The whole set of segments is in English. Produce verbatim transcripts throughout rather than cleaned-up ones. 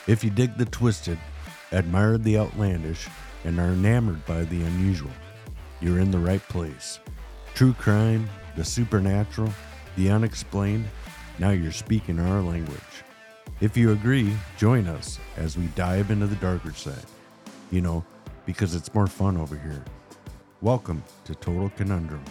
If you dig the twisted, admire the outlandish, and are enamored by the unusual, you're in the right place. True crime, the supernatural, the unexplained, now you're speaking our language. If you agree, join us as we dive into the darker side. You know, because it's more fun over here. Welcome to Total Conundrum.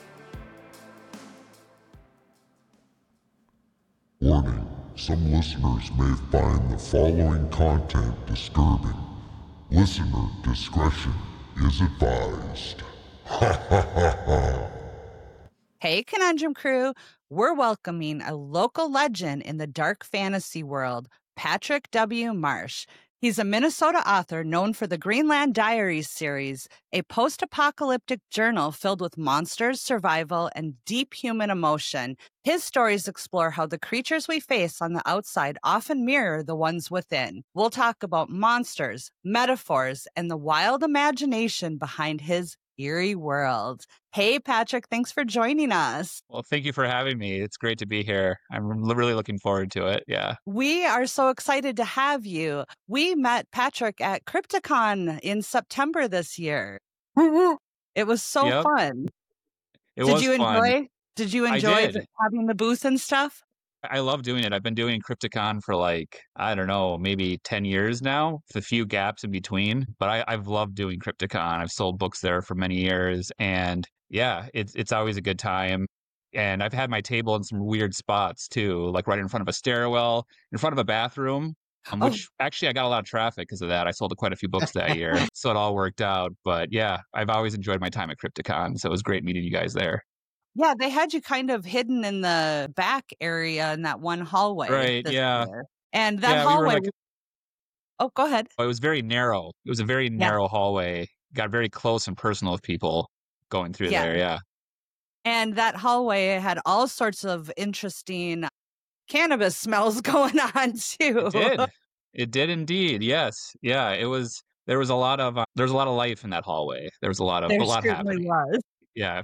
Warning, some listeners may find the following content disturbing. Listener discretion is advised. Ha ha ha ha. Hey, Conundrum Crew. We're welcoming a local legend in the dark fantasy world, Patrick W. Marsh. He's a Minnesota author known for the Greenland Diaries series, a post-apocalyptic journal filled with monsters, survival, and deep human emotion. His stories explore how the creatures we face on the outside often mirror the ones within. We'll talk about monsters, metaphors, and the wild imagination behind his eerie world. Hey, Patrick, thanks for joining us. Well, thank you for having me. It's great to be here. I'm really looking forward to it. Yeah. We are so excited to have you. We met Patrick at Crypticon in September this year. It was so Yep. fun. It Did was you fun. enjoy? Did you I enjoy did. the- having the booth and stuff? I love doing it. I've been doing Crypticon for like, I don't know, maybe ten years now, with a few gaps in between. But I, I've loved doing Crypticon. I've sold books there for many years. And yeah, it's it's always a good time. And I've had my table in some weird spots too, like right in front of a stairwell, in front of a bathroom, um, Oh. which actually I got a lot of traffic because of that. I sold quite a few books that year. So it all worked out. But yeah, I've always enjoyed my time at Crypticon. So it was great meeting you guys there. Yeah, they had you kind of hidden in the back area in that one hallway. Right, this yeah. year. And that Yeah, we were hallway. like- was- oh, go ahead. It was very narrow. It was a very Yeah. narrow hallway. Got very close and personal with people going through Yeah. there. Yeah. And that hallway had all sorts of interesting cannabis smells going on too. It did. It did indeed. Yes. Yeah. It was. There was a lot of. Uh, there was a lot of life in that hallway. There was a lot of There a lot certainly happening. was. Yeah.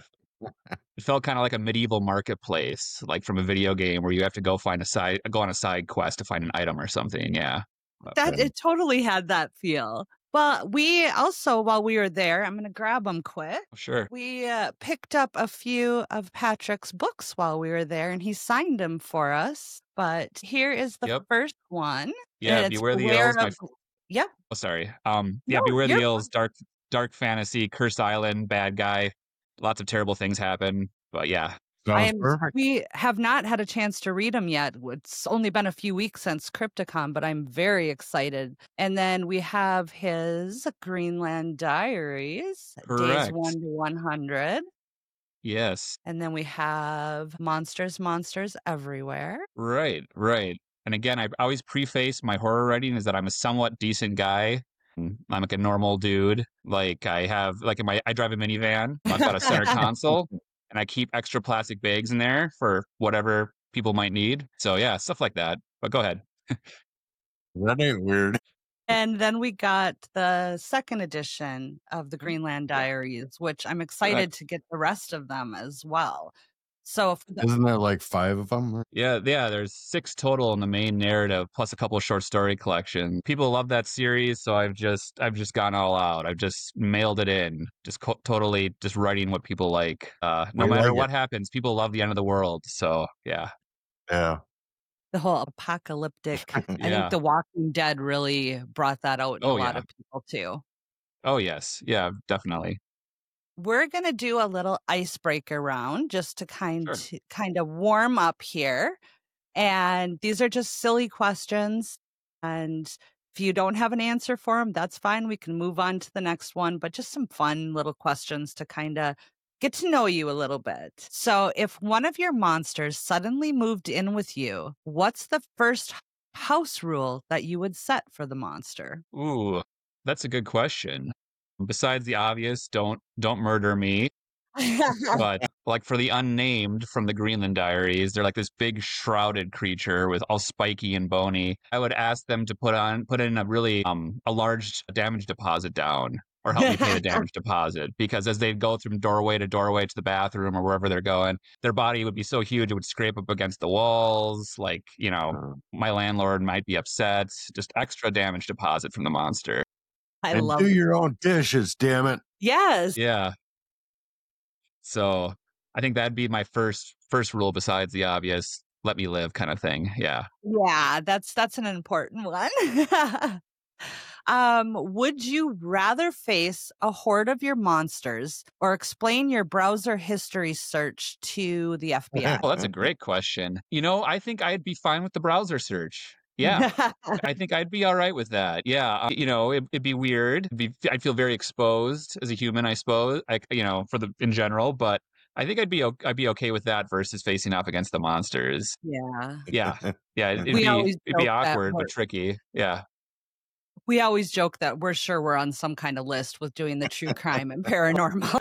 It felt kind of like a medieval marketplace, like from a video game where you have to go find a side, go on a side quest to find an item or something. Yeah. That But- it totally had that feel. Well, we also, while we were there, I'm going to grab them quick. Sure. We uh, picked up a few of Patrick's books while we were there, and he signed them for us. But here is the Yep. first one. Yeah. and it's Beware the Beware Elves. My of- yeah. Oh, sorry. Um, yeah, No, Beware the you're Eels, dark, dark fantasy, cursed island, bad guy. Lots of terrible things happen. But yeah, I Sounds am, perfect. we have not had a chance to read them yet. It's only been a few weeks since Crypticon, but I'm very excited. And then we have his Greenland Diaries, days Correct. one to one hundred. yes, And then we have Monsters, Monsters Everywhere. right, right. And again, I always preface my horror writing is that I'm a somewhat decent guy. I'm like a normal dude. Like I have, like in my, I drive a minivan. I've got a center console, and I keep extra plastic bags in there for whatever people might need. So yeah, stuff like that. But go ahead. That ain't weird. And then we got the second edition of the Greenland Diaries, which I'm excited to get the rest of them as well. So, if the- Isn't there like five of them? Yeah, yeah, there's six total in the main narrative, plus a couple of short story collections. People love that series, so I've just I've just gone all out. I've just mailed it in, just co- totally just writing what people like. Uh, no We matter like what it. happens, people love the end of the world. So yeah, Yeah. the whole apocalyptic, I Yeah. think The Walking Dead really brought that out in Oh, a lot yeah. of people too. oh yes, yeah, definitely. We're going to do a little icebreaker round just to kind Sure. to, kind of warm up here. And these are just silly questions. And if you don't have an answer for them, that's fine. We can move on to the next one, but just some fun little questions to kind of get to know you a little bit. So, if one of your monsters suddenly moved in with you, what's the first house rule that you would set for the monster? Ooh, that's a good question. Besides the obvious, don't don't murder me. But like for the unnamed from the Greenland Diaries, they're like this big shrouded creature with all spiky and bony. I would ask them to put on put in a really um a large damage deposit down or help me pay the damage deposit. Because as they'd go from doorway to doorway to the bathroom or wherever they're going, their body would be so huge it would scrape up against the walls. Like, you know, Uh, my landlord might be upset. Just extra damage deposit from the monster. I and love do it. your own dishes, damn it. Yes. Yeah. So I think that'd be my first first rule besides the obvious let me live kind of thing. Yeah. Yeah, that's that's an important one. um, would you rather face a horde of your monsters or explain your browser history search to the F B I? Well, that's a great question. You know, I think I'd be fine with the browser search. Yeah. I think I'd be all right with that. Yeah. Uh, you know, it, it'd be weird. It'd be, I'd feel very exposed as a human, I suppose, like, you know, for the, in general, but I think I'd be, o- I'd be okay with that versus facing off against the monsters. Yeah. Yeah. Yeah. It'd We be, always it'd be joke that awkward, we're- but tricky. Yeah. We always joke that we're sure we're on some kind of list with doing the true crime and paranormal.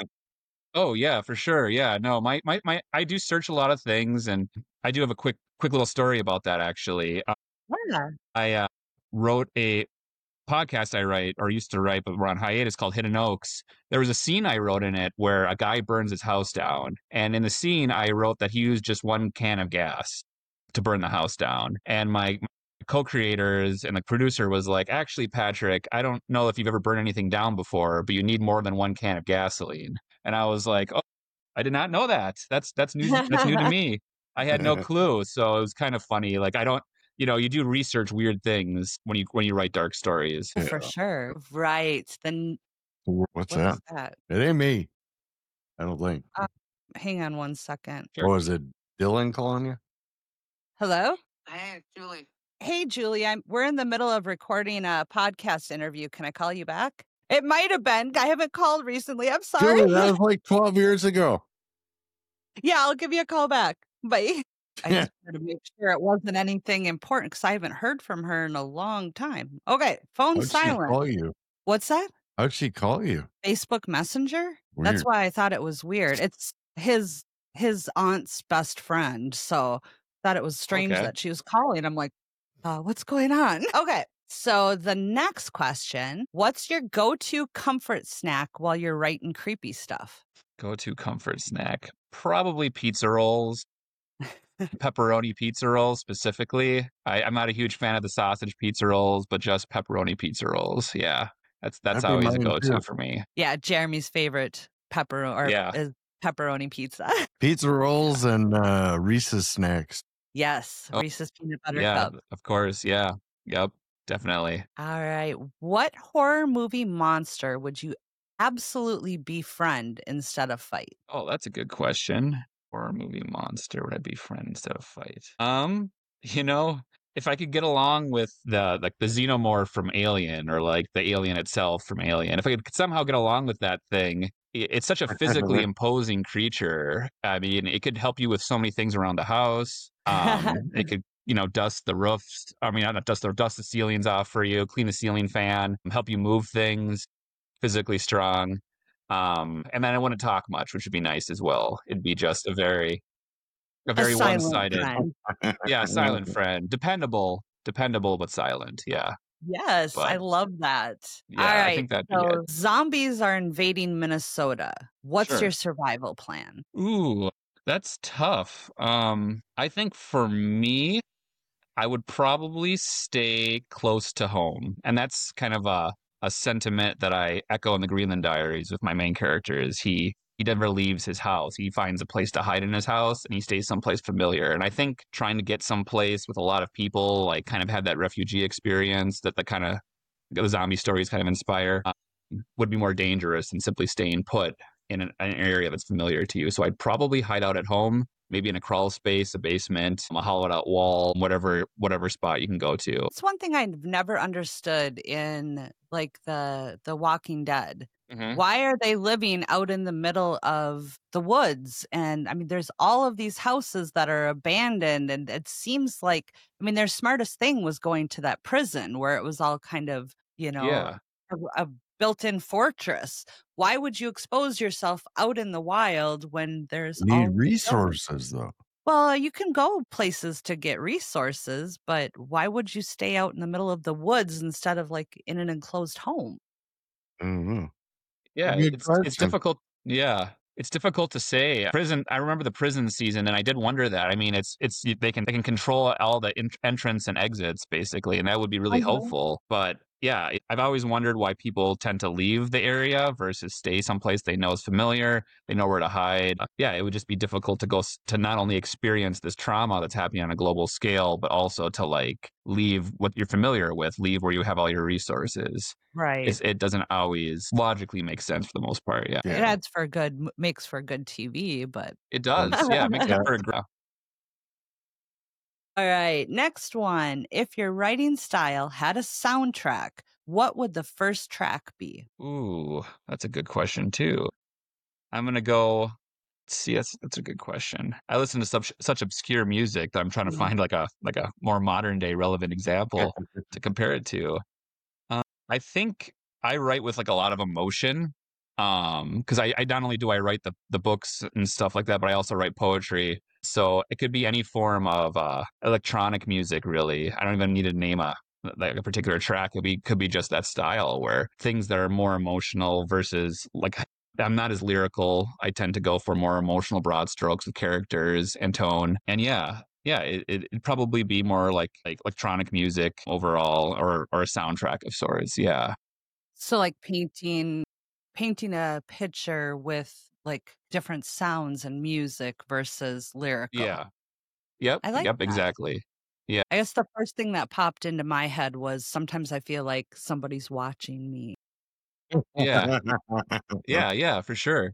Oh yeah, for sure. Yeah. No, my, my, my, I do search a lot of things, and I do have a quick, quick little story about that actually. Uh, Yeah. I uh, wrote a podcast I write or used to write, but we're on hiatus, called Hidden Oaks. There was a scene I wrote in it where a guy burns his house down. And in the scene, I wrote that he used just one can of gas to burn the house down. And my co-creators and the producer was like, actually, Patrick, I don't know if you've ever burned anything down before, but you need more than one can of gasoline. And I was like, oh, I did not know that. That's that's new. That's new to me. I had no clue. So it was kind of funny. Like, I don't, you know, you do research weird things when you when you write dark stories. For sure. Right. Then What's what that? is that? It ain't me. I don't think. Uh, hang on one second. Sure. Oh, is it Dylan calling you? Hello? Hey, Julie. Hey, Julie, I'm we're in the middle of recording a podcast interview. Can I call you back? It might have been. I haven't called recently. I'm sorry. Julie, that was like twelve years ago. Yeah, I'll give you a call back. Bye. I just wanted to make sure it wasn't anything important because I haven't heard from her in a long time. Okay, phone How'd she silent. call you? What's that? How'd she call you? Facebook Messenger? That's Weird. why I thought it was weird. It's his his aunt's best friend, so thought it was strange Okay. that she was calling. I'm like, uh, what's going on? Okay. So the next question, what's your go-to comfort snack while you're writing creepy stuff? Go-to comfort snack. Probably pizza rolls. Pepperoni pizza rolls specifically. I, I'm not a huge fan of the sausage pizza rolls, but just pepperoni pizza rolls. Yeah. That's that's That'd be always a mine, go-to too. for me. Yeah, Jeremy's favorite pepperoni or Yeah. is pepperoni pizza. Pizza rolls and uh, Reese's snacks. Yes, Oh, Reese's peanut butter Yeah, cup. of course. Yeah. Yep. Definitely. All right. What horror movie monster would you absolutely befriend instead of fight? Oh, that's a good question. Horror movie monster would I befriend instead of fight? Um, you know, if I could get along with the like the xenomorph from Alien, or like the alien itself from Alien, if I could somehow get along with that thing, i- it's such a physically imposing creature. I mean, it could help you with so many things around the house. Um, it could, you know, dust the roofs. I mean, not dust the dust the ceilings off for you, clean the ceiling fan, help you move things. Physically strong. Um, and then I wouldn't talk much, which would be nice as well. It'd be just a very, a A very silent one-sided, friend. yeah, silent friend, dependable, dependable but silent. Yeah, Yes, I but love that. yeah, All I right. think that'd be So it. zombies are invading Minnesota. What's Sure. your survival plan? Ooh, that's tough. Um, I think for me, I would probably stay close to home, and that's kind of a a sentiment that I echo in the Greenland Diaries with my main character. Is he he never leaves his house. He finds a place to hide in his house, and he stays someplace familiar. And I think trying to get someplace with a lot of people, like kind of have that refugee experience that the kind of the zombie stories kind of inspire, um, would be more dangerous than simply staying put in an, an area that's familiar to you. So I'd probably hide out at home, maybe in a crawl space, a basement, a hollowed out wall, whatever whatever spot you can go to. It's one thing I've never understood in like the the Walking Dead. Mhm. Why are they living out in the middle of the woods? And I mean, there's all of these houses that are abandoned, and it seems like, I mean, their smartest thing was going to that prison where it was all kind of, you know, Yeah. a, a built-in fortress. Why would you expose yourself out in the wild when there's You all need these resources, though. Well, you can go places to get resources, but why would you stay out in the middle of the woods instead of like in an enclosed home? I don't know. Yeah, Good it's it's question. difficult. Yeah, it's difficult to say. Prison. I remember the prison season, and I did wonder that. I mean, it's it's they can they can control all the in, entrance and exits basically, and that would be really Mhm. helpful. But yeah, I've always wondered why people tend to leave the area versus stay someplace they know is familiar. They know where to hide. Uh, Yeah, it would just be difficult to go s- to not only experience this trauma that's happening on a global scale, but also to like leave what you're familiar with, leave where you have all your resources. Right. It's, it doesn't always logically make sense for the most part. Yeah, It Yeah. adds for good m makes for good T V, but it does. Yeah, it makes Yeah. for a gr- Alright, next one. If your writing style had a soundtrack, what would the first track be? Ooh, that's a good question too. I'm gonna go. See, that's that's a good question. I listen to such such obscure music that I'm trying to Mm. find like a like a more modern day relevant example to compare it to. Uh, I think I write with like a lot of emotion. Um, because I, I not only do I write the the books and stuff like that, but I also write poetry. So it could be any form of uh electronic music, really. I don't even need to name a like a particular track. It be could be just that style where things that are more emotional versus like I'm not as lyrical. I tend to go for more emotional broad strokes with characters and tone. And yeah, yeah, it, it, it'd probably be more like like electronic music overall, or or a soundtrack of sorts. Yeah, So, like, painting painting a picture with, like, different sounds and music versus lyrical. yeah, yep, I like yep, that. exactly. Yeah, I guess the first thing that popped into my head was sometimes I feel like somebody's watching me. yeah, yeah, yeah, for sure.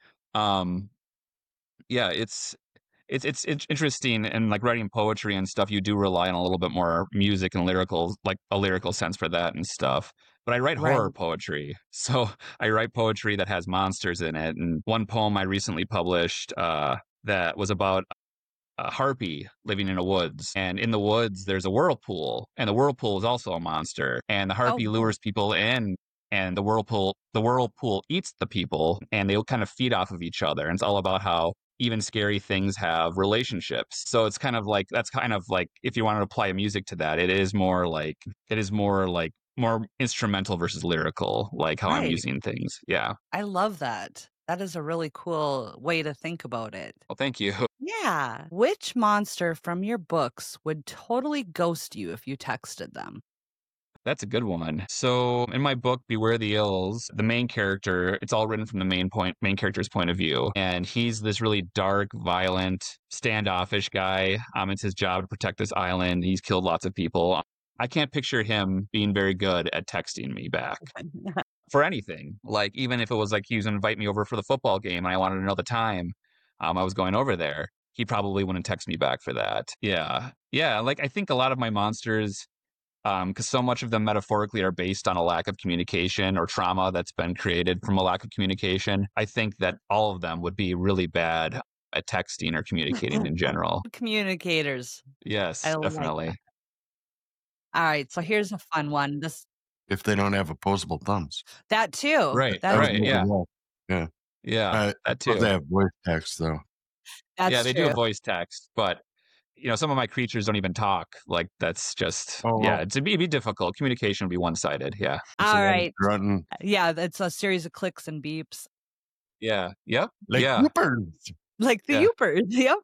Um, yeah, it's it's it's it's interesting, and like writing poetry and stuff. You do rely on a little bit more music and lyrical, like a lyrical sense for that and stuff. But I write Right. horror poetry, so I write poetry that has monsters in it. And one poem I recently published uh, that was about a harpy living in the woods. And in the woods, there's a whirlpool, and the whirlpool is also a monster. And the Oh, harpy cool. lures people in, and the whirlpool the whirlpool eats the people, and they kind of feed off of each other. And it's all about how even scary things have relationships. So it's kind of like that's kind of like if you want to apply music to that, it is more like it is more like more instrumental versus lyrical, like how I'm Right. using things. Yeah. I love that. That is a really cool way to think about it. Well, thank you. Yeah. Which monster from your books would totally ghost you if you texted them? That's a good one. So in my book, Beware the Ills, the main character, it's all written from the main point, main character's point of view. And he's this really dark, violent, standoffish guy. Um, it's his job to protect this island. He's killed lots of people. I can't picture him being very good at texting me back for anything. Like even if it was like he was going to invite me over for the football game and I wanted to know the time, um, I was going over there. He probably wouldn't text me back for that. Yeah. Yeah. Like I think a lot of my monsters um, because so much of them metaphorically are based on a lack of communication or trauma that's been created from a lack of communication. I think that all of them would be really bad at texting or communicating in general. Communicators. I Yes, like that. definitely. All right, so here's a fun one. This If they don't have opposable thumbs. that too. Right, That That would right, make it yeah, too. rough. Yeah. yeah, I I that suppose too. they have voice text, though. Yeah, That's they do true. have voice text, but you know, some of my creatures don't even talk. Like that's just Oh, yeah, well, it'd be, it'd be difficult. Communication would be one sided. Yeah, it's a All lot of right. grunting. Yeah, that's a series of clicks and beeps. yeah, yep, Like yeah, whoopers. Like the yeah. Yoopers.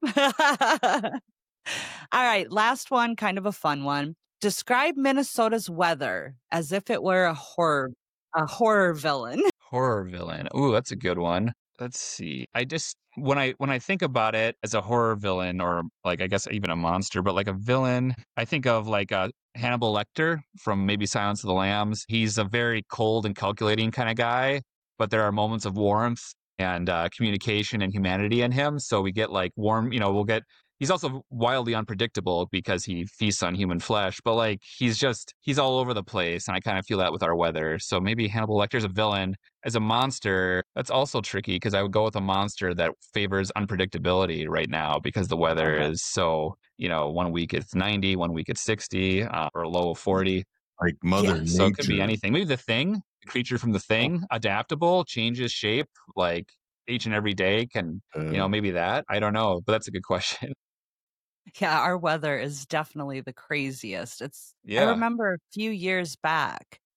Yep. All right, last one, kind of a fun one. Describe Minnesota's weather as if it were a horror a horror villain. Horror villain. Ooh, that's a good one. Let's see. I just when I when I think about it as a horror villain or like I guess even a monster, but like a villain, I think of like uh, Hannibal Lecter from maybe Silence of the Lambs. He's a very cold and calculating kind of guy, but there are moments of warmth and uh, communication and humanity in him. So we get like warm, you know, we'll get he's also wildly unpredictable because he feasts on human flesh, but like he's just he's all over the place, and I kind of feel that with our weather. So maybe Hannibal Lecter's a villain. As a monster, that's also tricky because I would go with a monster that favors unpredictability right now because the weather Okay. is so, you know, one week it's ninety, one week it's sixty, uh, or a low of forty. Like Yeah. Mother So it could be Nature. anything. Maybe the thing, the creature from the Oh, thing, adaptable, changes shape like each and every day can, you uh, know, maybe that. I don't know, but that's a good question. Yeah, our weather is definitely the craziest. It's I Yeah. remember a few years back,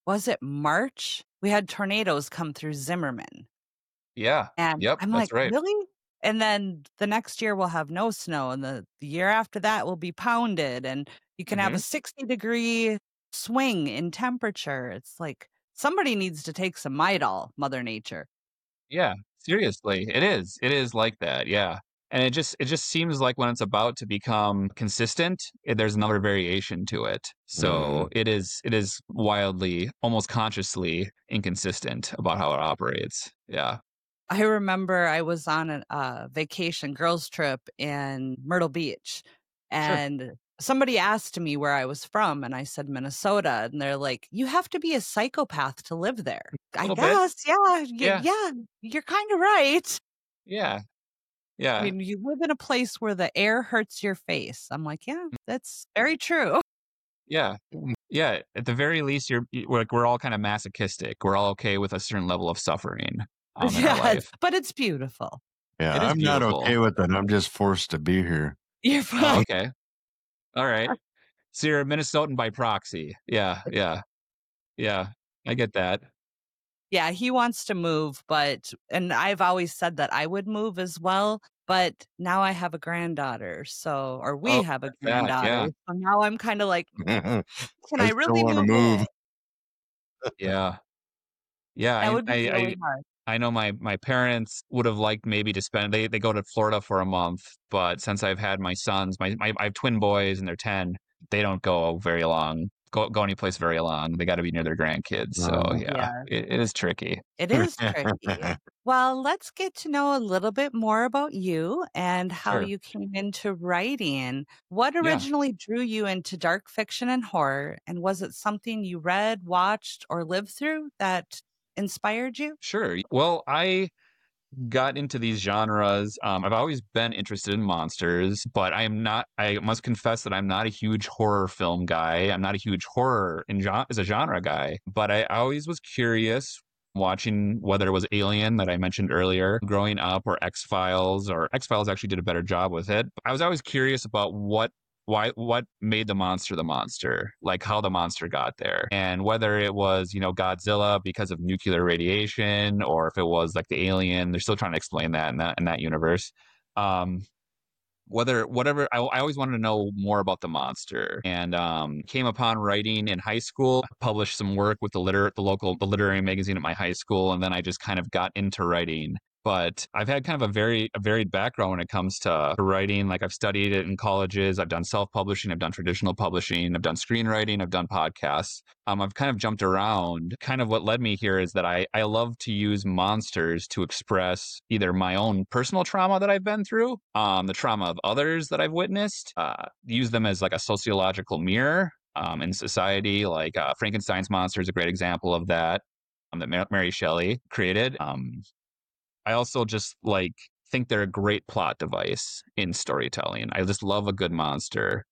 was it March? We had tornadoes come through Zimmerman. Yeah. And Yep. I'm That's like, right. really? And then the next year we'll have no snow, and the, the year after that will be pounded, and you can have hmm a sixty degree swing in temperature. It's like somebody needs to take some Midol, Mother Nature. Yeah. Seriously, it is. It is like that. Yeah. And it just it just seems like when it's about to become consistent, eh, there's another variation to it. So Mhm. it is it is wildly, almost consciously inconsistent about how it operates. Yeah. I remember I was on a uh, vacation girls trip in Myrtle Beach, Sure. and somebody asked me where I was from, and I said Minnesota, and they're like, "You have to be a psychopath to live there." A I little bit. guess, yeah, y- Yeah. yeah, you're kind of right. Yeah. I Yeah. mean, you live in a place where the air hurts your face. I'm like, yeah, that's very true. Yeah. Yeah. At the very least, you're y- we're, like we're all kind of masochistic. We're all okay with a certain level of suffering um in our Yes, life. but it's beautiful. Yeah, It is I'm not beautiful. okay with it. I'm just forced to be here. You're Oh, fine. okay. All right. So you're a Minnesotan by proxy. Yeah. Yeah. Yeah. I get that. Yeah, he wants to move, but and I've always said that I would move as well, but now I have a granddaughter, so or we Oh, have a that's that. granddaughter. Yeah. So now I'm kind of like, I can I still really want to move move. in? Yeah. Yeah. That I would be I I really hard. I know my my parents would have liked maybe to spend they they go to Florida for a month, but since I've had my sons, my, my I have twin boys and they're ten, they don't go very long, go go any place very long. They got to be near their grandkids. So Uh, yeah, Yeah, it, it is tricky. it is tricky. Well, let's get to know a little bit more about you and how Sure. you came into writing. What Yeah. originally drew you into dark fiction and horror? And was it something you read, watched, or lived through that inspired you? Sure. Well, I got into these genres. Um, I've always been interested in monsters, but I am not. I must confess that I'm not a huge horror film guy. I'm not a huge horror in gen- as a genre guy. But I always was curious watching whether it was Alien that I mentioned earlier growing up or X Files, or X Files actually did a better job with it. I was always curious about what why what made the monster the monster, like how the monster got there, and whether it was, you know, Godzilla because of nuclear radiation, or if it was like the alien. They're still trying to explain that in that in that universe. um whether whatever I, I always wanted to know more about the monster, and um came upon writing in high school, published some work with the liter the local the literary magazine at my high school, and then I just kind of got into writing. But I've had kind of a very a varied background when it comes to writing. Like, I've studied it in colleges, I've done self-publishing, I've done traditional publishing, I've done screenwriting, I've done podcasts. um, I've kind of jumped around. Kind of what led me here is that I, I love to use monsters to express either my own personal trauma that I've been through, um, the trauma of others that I've witnessed, uh, use them as like a sociological mirror um, in society. Like uh, Frankenstein's monster is a great example of that, um, that Mar- Mary Shelley created. Um, I also just like think they're a great plot device in storytelling. I just love a good monster.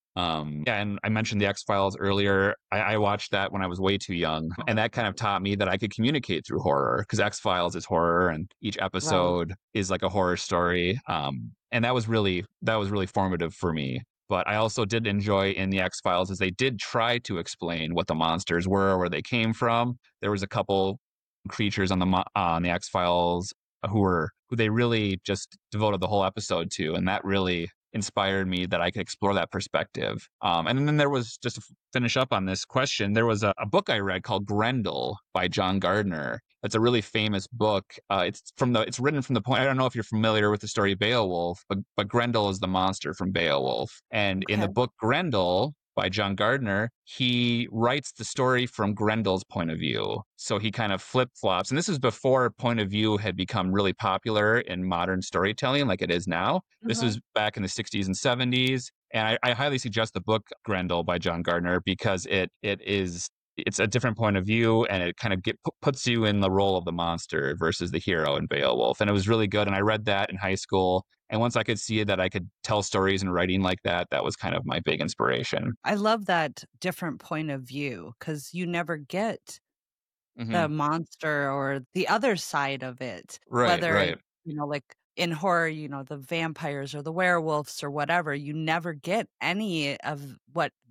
Um, yeah, and I mentioned the X Files earlier. I, I watched that when I was way too young, and that kind of taught me that I could communicate through horror, because X Files is horror, and each Right. episode is like a horror story. Um, and that was really that was really formative for me. But I also did enjoy in the X Files is they did try to explain what the monsters were, where they came from. There was a couple creatures on the mo- uh, on the X Files who were who they really just devoted the whole episode to, and that really inspired me that I could explore that perspective. Um, and then there was, just to finish up on this question, there was a, a book I read called Grendel by John Gardner. It's a really famous book. Uh, it's from the it's written from the point. I don't know if you're familiar with the story Beowulf, but but Grendel is the monster from Beowulf. And in Okay. the book Grendel by John Gardner, he writes the story from Grendel's point of view. So he kind of flip flops. And this is before point of view had become really popular in modern storytelling like it is now. This Mhm. was back in the sixties and seventies. And I, I highly suggest the book Grendel by John Gardner, because it it is it's a different point of view, and it kind of get, puts you in the role of the monster versus the hero in Beowulf. And it was really good. And I read that in high school. And once I could see that I could tell stories in writing like that, that was kind of my big inspiration. I love that different point of view because you never get hmm the monster or the other side of it. Right, Whether, right. you know, like in horror, you know, the vampires or the werewolves or whatever, you never get any of what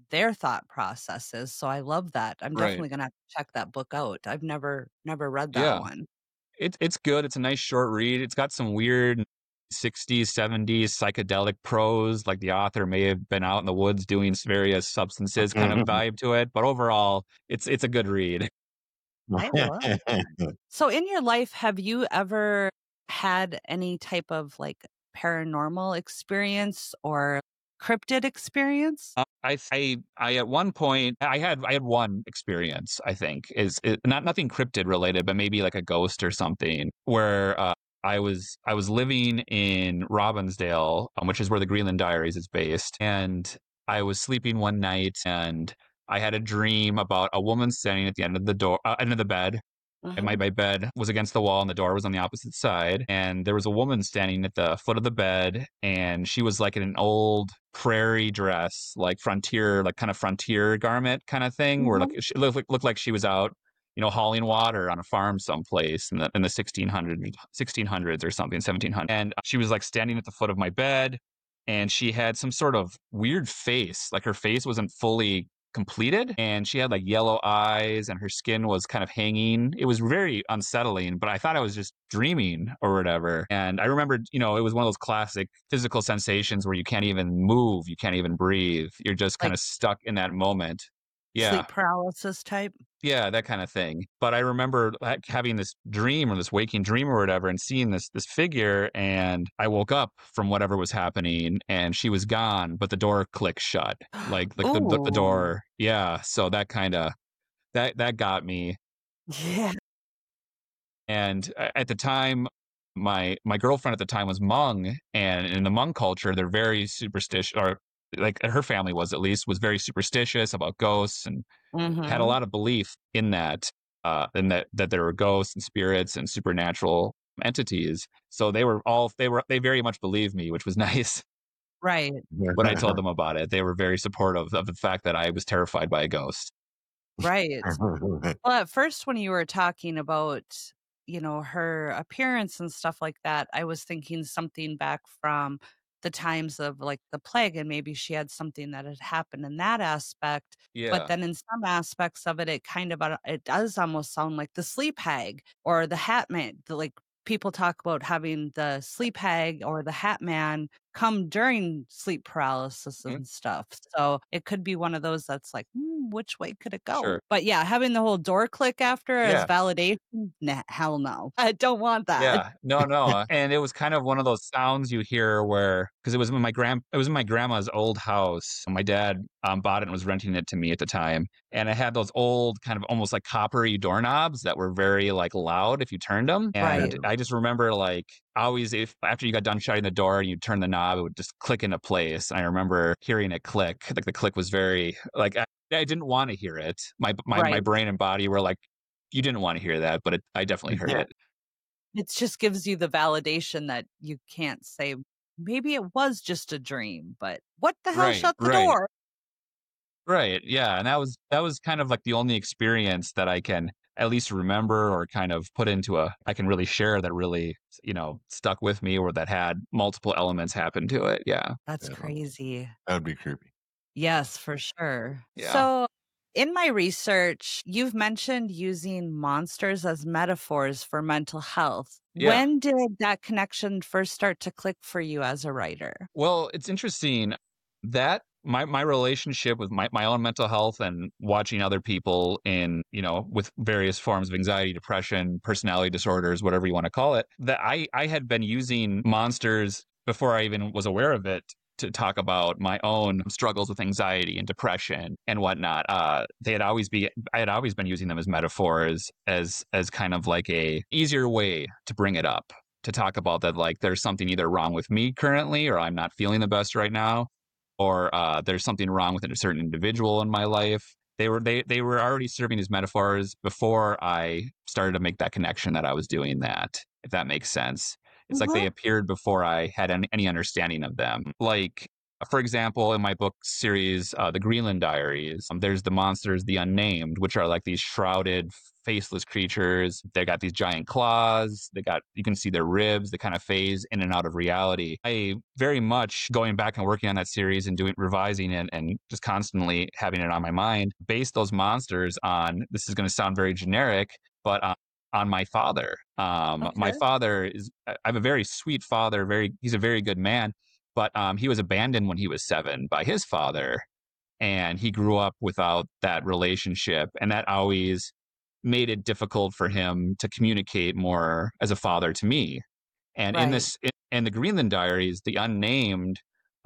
their thought processes. So I love that. I'm Right. definitely gonna have to check that book out. I've never never read that Yeah. one. It's it's good. It's a nice short read. It's got some weird sixties, seventies psychedelic prose, like the author may have been out in the woods doing s- various substances kind of vibe to it, but overall, it's it's a good read. I love that. So in your life, have you ever had any type of like paranormal experience or cryptid experience? Uh, I I I at one point I had I had one experience, I think, is it, not nothing cryptid related, but maybe like a ghost or something where uh I was I was living in Robbinsdale, um, which is where the Greenland Diaries is based, and I was sleeping one night and I had a dream about a woman standing at the end of the door, uh, end of the bed, and my, Mhm. my bed was against the wall and the door was on the opposite side, and there was a woman standing at the foot of the bed, and she was like in an old prairie dress, like frontier, like kind of frontier garment kind of thing, where like Mhm. she looked, like- looked like she was out, you know, hauling water on a farm someplace in the in the sixteen hundreds sixteen hundreds or something, seventeen hundreds, and she was like standing at the foot of my bed, and she had some sort of weird face, like her face wasn't fully completed, and she had like yellow eyes and her skin was kind of hanging. It was very unsettling, but I thought I was just dreaming or whatever. And I remembered, you know, it was one of those classic physical sensations where you can't even move, you can't even breathe, you're just kind Like of stuck in that moment. Yeah. sleep paralysis type? Yeah, that kind of thing. But I remember ha- having this dream or this waking dream or whatever, and seeing this this figure, and I woke up from whatever was happening, and she was gone, but the door clicked shut, like like the the, the Ooh. door. Yeah, so that kind of that that got me. Yeah. And a- at the time, my my girlfriend at the time was Hmong, and in the Hmong culture, they're very superstitious, or like her family was at least was very superstitious about ghosts and had a Mhm. lot of belief in that, uh, in that that there were ghosts and spirits and supernatural entities. So they were all they were they very much believed me, which was nice. Right. When I told them about it, they were very supportive of the fact that I was terrified by a ghost. Right. Well, at first, when you were talking about, you know, her appearance and stuff like that, I was thinking something back from the times of like the plague, and maybe she had something that had happened in that aspect. But Yeah, then in some aspects of it, it kind of, uh, it does almost sound like the sleep hag or the hat man. The, like people talk about having the sleep hag or the hat man come during sleep paralysis mhm, and stuff. So it could be one of those that's like, "Hmm, which way could it go?" sure. But yeah, having the whole door click after as Yeah. validation, nah, hell no. I don't want that. Yeah, no, no, and it was kind of one of those sounds you hear where, because it was in my grand it was in my grandma's old house. My dad, um, bought it and was renting it to me at the time, and it had those old kind of almost like coppery doorknobs that were very, like, loud if you turned them. Right. And I just remember, like, always if after you got done shutting the door and you turn the knob, it would just click into place. I remember hearing it click, like, the click was very like, I I didn't wanna hear it. My my my Right. brain and body were like, "You didn't wanna hear that," but it I definitely heard it. It just gives you the validation that you can't say, maybe it was just a dream, but what the hell Right, shut the right. door? Right, yeah, and that was that was kind of like the only experience that I can at least remember or kind of put into a I can really share that really, you know, stuck with me or that had multiple elements happen to it. Yeah. That's Yeah, crazy. that would be creepy. Yes, for sure. Yeah. So, in my research, you've mentioned using monsters as metaphors for mental health. Yeah. When did that connection first start to click for you as a writer? Well, it's interesting that my my relationship with my, my own mental health and watching other people in, you know, with various forms of anxiety, depression, personality disorders, whatever you want to call it, that I I had been using monsters before I even was aware of it to talk about my own struggles with anxiety and depression and whatnot. Uh, they had always be I had always been using them as metaphors, as as kind of like a easier way to bring it up, to talk about that, like there's something either wrong with me currently or I'm not feeling the best right now, or uh, there's something wrong with a certain individual in my life. They were they they were already serving as metaphors before I started to make that connection that I was doing that, if that makes sense. It's like they Mhm. appeared before I had any, any understanding of them. Like For example, in my book series, uh, The Greenland Diaries, um, there's the monsters, the Unnamed, which are like these shrouded, faceless creatures. They got these giant claws. They got, you can see their ribs. They kind of phase in and out of reality. I very much going back and working on that series and doing revising it and just constantly having it on my mind, based those monsters on, this is going to sound very generic, but on, on my father. Um, Okay. My father is, I have a very sweet father. Very, he's a very good man. But um, he was abandoned when he was seven by his father, and he grew up without that relationship. And that always made it difficult for him to communicate more as a father to me. And in Right. this, in, in the Greenland Diaries, the Unnamed,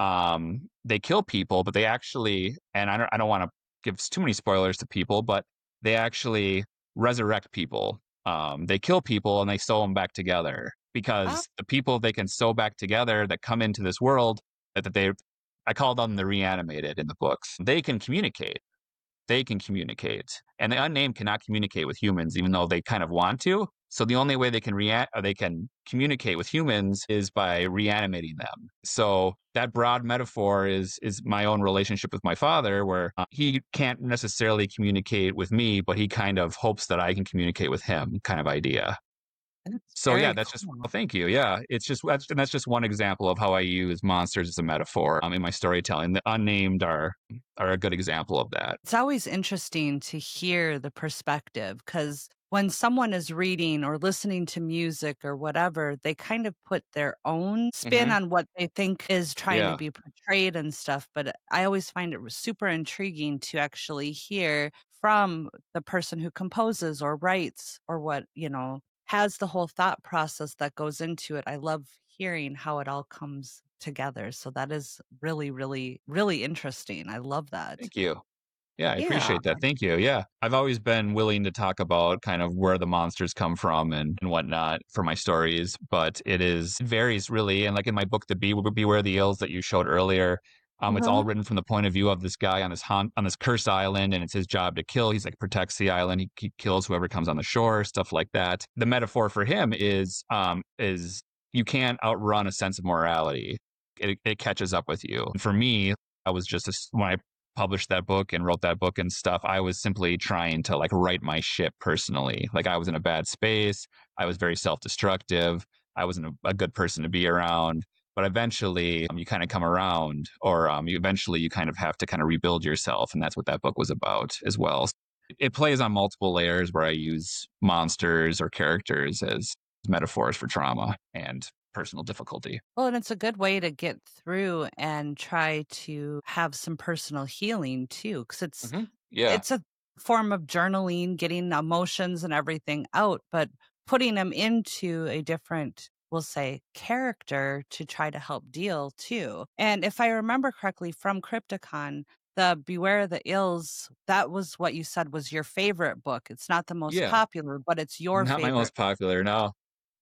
um, they kill people, but they actually, and I don't, I don't want to give too many spoilers to people, but they actually resurrect people. Um, they kill people and they sew them back together, because Oh. the people they can sew back together that come into this world, that, that they, I call them the reanimated in the books, they can communicate. They can communicate. And the Unnamed cannot communicate with humans, even though they kind of want to. So the only way they can rea- or they can communicate with humans is by reanimating them. So that broad metaphor is is my own relationship with my father, where uh, he can't necessarily communicate with me, but he kind of hopes that I can communicate with him, kind of idea. That's So yeah, very that's just, cool. well, thank you. Yeah, it's just that's, and that's just one example of how I use monsters as a metaphor um, in my storytelling. The Unnamed are are a good example of that. It's always interesting to hear the perspective, because when someone is reading or listening to music or whatever, they kind of put their own spin Mhm. on what they think is trying to Yeah. be portrayed and stuff. But I always find it super intriguing to actually hear from the person who composes or writes or what, you know, has the whole thought process that goes into it. I love hearing how it all comes together. So that is really, really, really interesting. I love that. Thank you. Yeah, I Yeah. appreciate that. Thank you. Yeah. I've always been willing to talk about kind of where the monsters come from and, and whatnot for my stories, but it is it varies really. And like in my book, The Be- Beware the Ills that you showed earlier, um, it's all Uh-huh. written from the point of view of this guy on this haunt, on this cursed island, and it's his job to kill. He's like protects the island. He, he kills whoever comes on the shore, stuff like that. The metaphor for him is um is you can't outrun a sense of morality. It, it catches up with you. And for me, I was just a, when I published that book and wrote that book and stuff, I was simply trying to like right my ship personally. Like I was in a bad space. I was very self-destructive. I wasn't a, a good person to be around. But eventually um, you kind of come around, or um, you eventually you kind of have to kind of rebuild yourself. And that's what that book was about as well. It plays on multiple layers where I use monsters or characters as metaphors for trauma and personal difficulty. Well, and it's a good way to get through and try to have some personal healing too, because it's Mm-hmm. Yeah. it's a form of journaling, getting emotions and everything out, but putting them into a different, we'll say, character to try to help deal too. And if I remember correctly from Crypticon, the Beware the Ills, that was what you said was your favorite book. It's not the most Yeah. popular, but it's your Not my favorite. most popular, no.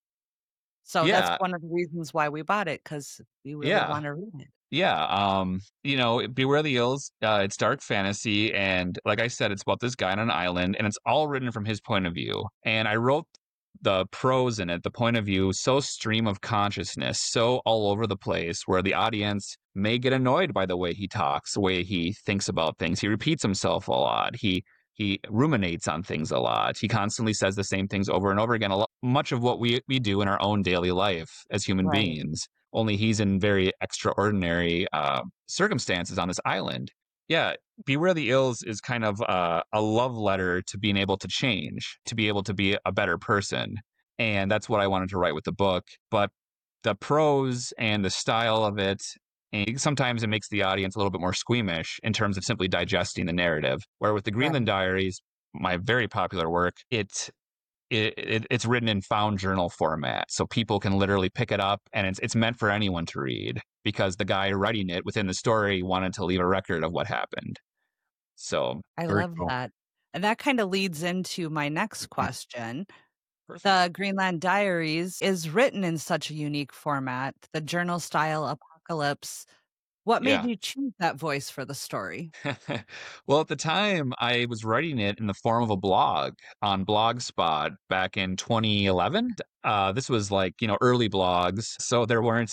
So that's Yeah. one of the reasons why we bought it, because we really Yeah. want to read it. Yeah, um, you know, Beware the Ills, uh, it's dark fantasy, and like I said, it's about this guy on an island, and it's all written from his point of view. And I wrote the prose in it, the point of view, so stream of consciousness, so all over the place, where the audience may get annoyed by the way he talks, the way he thinks about things. He repeats himself a lot. He he ruminates on things a lot. He constantly says the same things over and over again. A lot, much of what we we do in our own daily life as human Right. beings. Only he's in very extraordinary uh, circumstances on this island. Yeah, Beware the Ills is kind of uh, a love letter to being able to change, to be able to be a better person. And that's what I wanted to write with the book. But the prose and the style of it, and sometimes it makes the audience a little bit more squeamish in terms of simply digesting the narrative. Where with the Greenland Diaries, my very popular work, it It, it, it's written in found journal format, so people can literally pick it up, and it's it's meant for anyone to read, because the guy writing it within the story wanted to leave a record of what happened. So I Very love cool. that. And that kind of leads into my next question. perfect. The Greenland Diaries is written in such a unique format, the journal style apocalypse. What made Yeah. you choose that voice for the story? Well, at the time, I was writing it in the form of a blog on Blogspot back in twenty eleven. Uh, this was like, you know, early blogs. So there weren't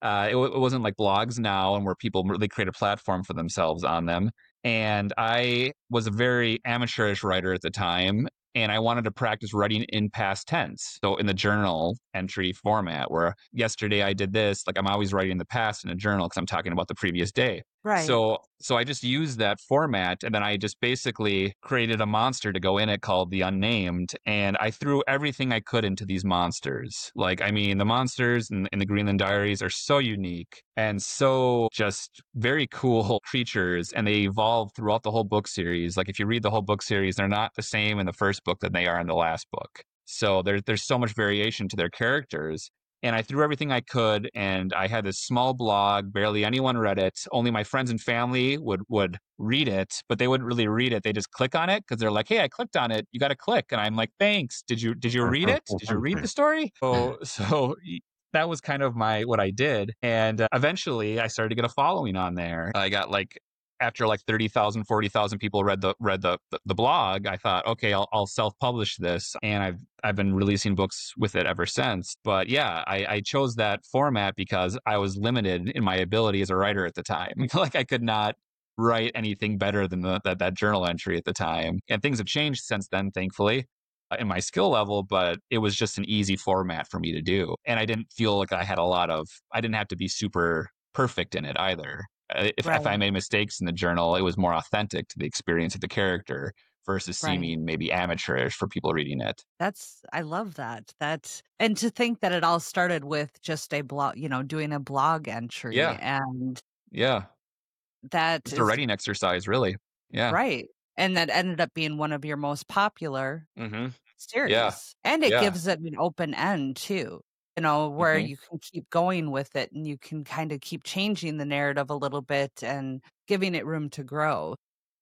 Uh, it, it wasn't like blogs now and where people really create a platform for themselves on them. And I was a very amateurish writer at the time, and I wanted to practice writing in past tense. So in the journal entry format, where yesterday I did this, like I'm always writing in the past in a journal because I'm talking about the previous day. Right. So so I just used that format, and then I just basically created a monster to go in it called the Unnamed, and I threw everything I could into these monsters. Like, I mean, the monsters in, in the Greenland Diaries are so unique and so just very cool creatures, and they evolve throughout the whole book series. Like, if you read the whole book series, they're not the same in the first book than they are in the last book. So there's there's so much variation to their characters. And I threw everything I could, and I had this small blog. Barely anyone read it. Only my friends and family would would read it, but they wouldn't really read it. They just click on it because they're like, "Hey, I clicked on it. You got to click." And I'm like, "Thanks. Did you did you read it? Did you read the story?" So so that was kind of my what I did, and uh, eventually I started to get a following on there. I got like. After like thirty thousand, forty thousand people read the read the, the, the blog, I thought, okay, I'll, I'll self-publish this. And I've I've been releasing books with it ever since. But yeah, I, I chose that format because I was limited in my ability as a writer at the time. Like I could not write anything better than the, that, that journal entry at the time. And things have changed since then, thankfully, in my skill level, but it was just an easy format for me to do. And I didn't feel like I had a lot of, I didn't have to be super perfect in it either. If, right. if I made mistakes in the journal, it was more authentic to the experience of the character versus right. seeming maybe amateurish for people reading it. That's, I love that. That's, and to think that it all started with just a blog, you know, doing a blog entry. Yeah. And yeah, that it's is, a writing exercise, really. Yeah. Right. And that ended up being one of your most popular mm-hmm. series. Yeah. And it yeah. gives it an open end too. You know, where mm-hmm. you can keep going with it and you can kind of keep changing the narrative a little bit and giving it room to grow.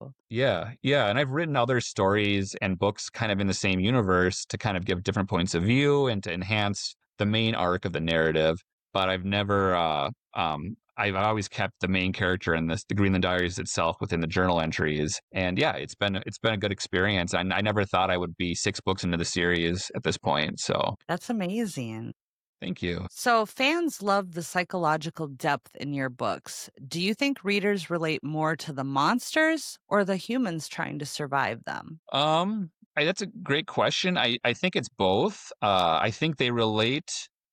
Yeah, yeah. And I've written other stories and books kind of in the same universe to kind of give different points of view and to enhance the main arc of the narrative. But I've never, uh, um, I've always kept the main character in this, the Greenland Diaries itself within the journal entries. And yeah, it's been, it's been a good experience. I, I never thought I would be six books into the series at this point. So that's amazing. Thank you. So fans love the psychological depth in your books. Do you think readers relate more to the monsters or the humans trying to survive them? Um, I, that's a great question. I, I think it's both. Uh, I think they relate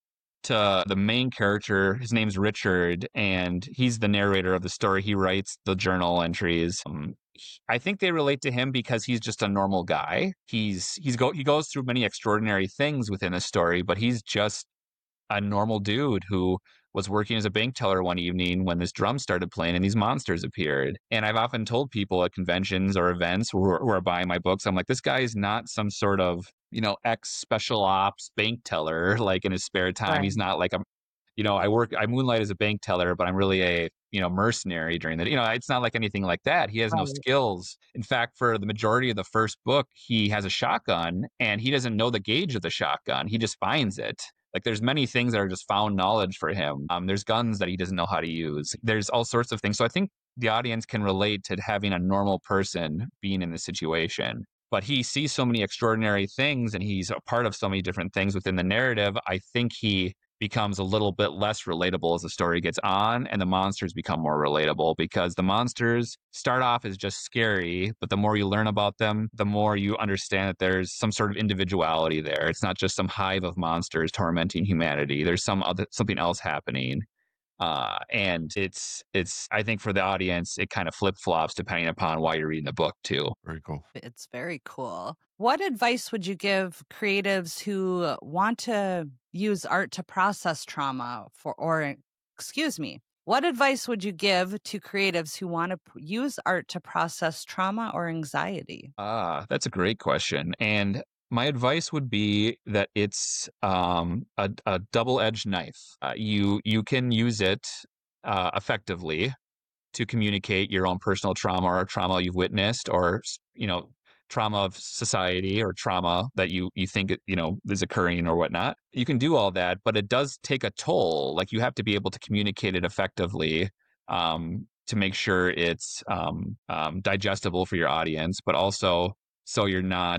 to the main character. His name's Richard, and he's the narrator of the story. He writes the journal entries. Um, I think they relate to him because he's just a normal guy. He's he's go he goes through many extraordinary things within the story, but he's just a normal dude who was working as a bank teller one evening when this drum started playing and these monsters appeared. And I've often told people at conventions or events who are, who are buying my books, I'm like, this guy is not some sort of, you know, ex special ops bank teller, like in his spare time. Right. He's not like, a, you know, I work, I moonlight as a bank teller, but I'm really a, you know, mercenary during the, you know, it's not like anything like that. He has right. no skills. In fact, for the majority of the first book, he has a shotgun and he doesn't know the gauge of the shotgun. He just finds it. Like there's many things that are just found knowledge for him. Um, there's guns that he doesn't know how to use. There's all sorts of things. So I think the audience can relate to having a normal person being in this situation. But he sees so many extraordinary things and he's a part of so many different things within the narrative. I think he becomes a little bit less relatable as the story gets on and the monsters become more relatable because the monsters start off as just scary, but the more you learn about them, the more you understand that there's some sort of individuality there. It's not just some hive of monsters tormenting humanity. There's some other something else happening. Uh, and it's, it's, I think for the audience, it kind of flip flops depending upon why you're reading the book too. Very cool. It's very cool. What advice would you give creatives who want to use art to process trauma for, or excuse me, what advice would you give to creatives who want to use art to process trauma or anxiety? Ah, that's a great question. And my advice would be that it's um, a, a double-edged knife. Uh, you you can use it uh, effectively to communicate your own personal trauma or trauma you've witnessed, or you know, trauma of society or trauma that you you think you know is occurring or whatnot. You can do all that, but it does take a toll. Like you have to be able to communicate it effectively um, to make sure it's um, um, digestible for your audience, but also so you're not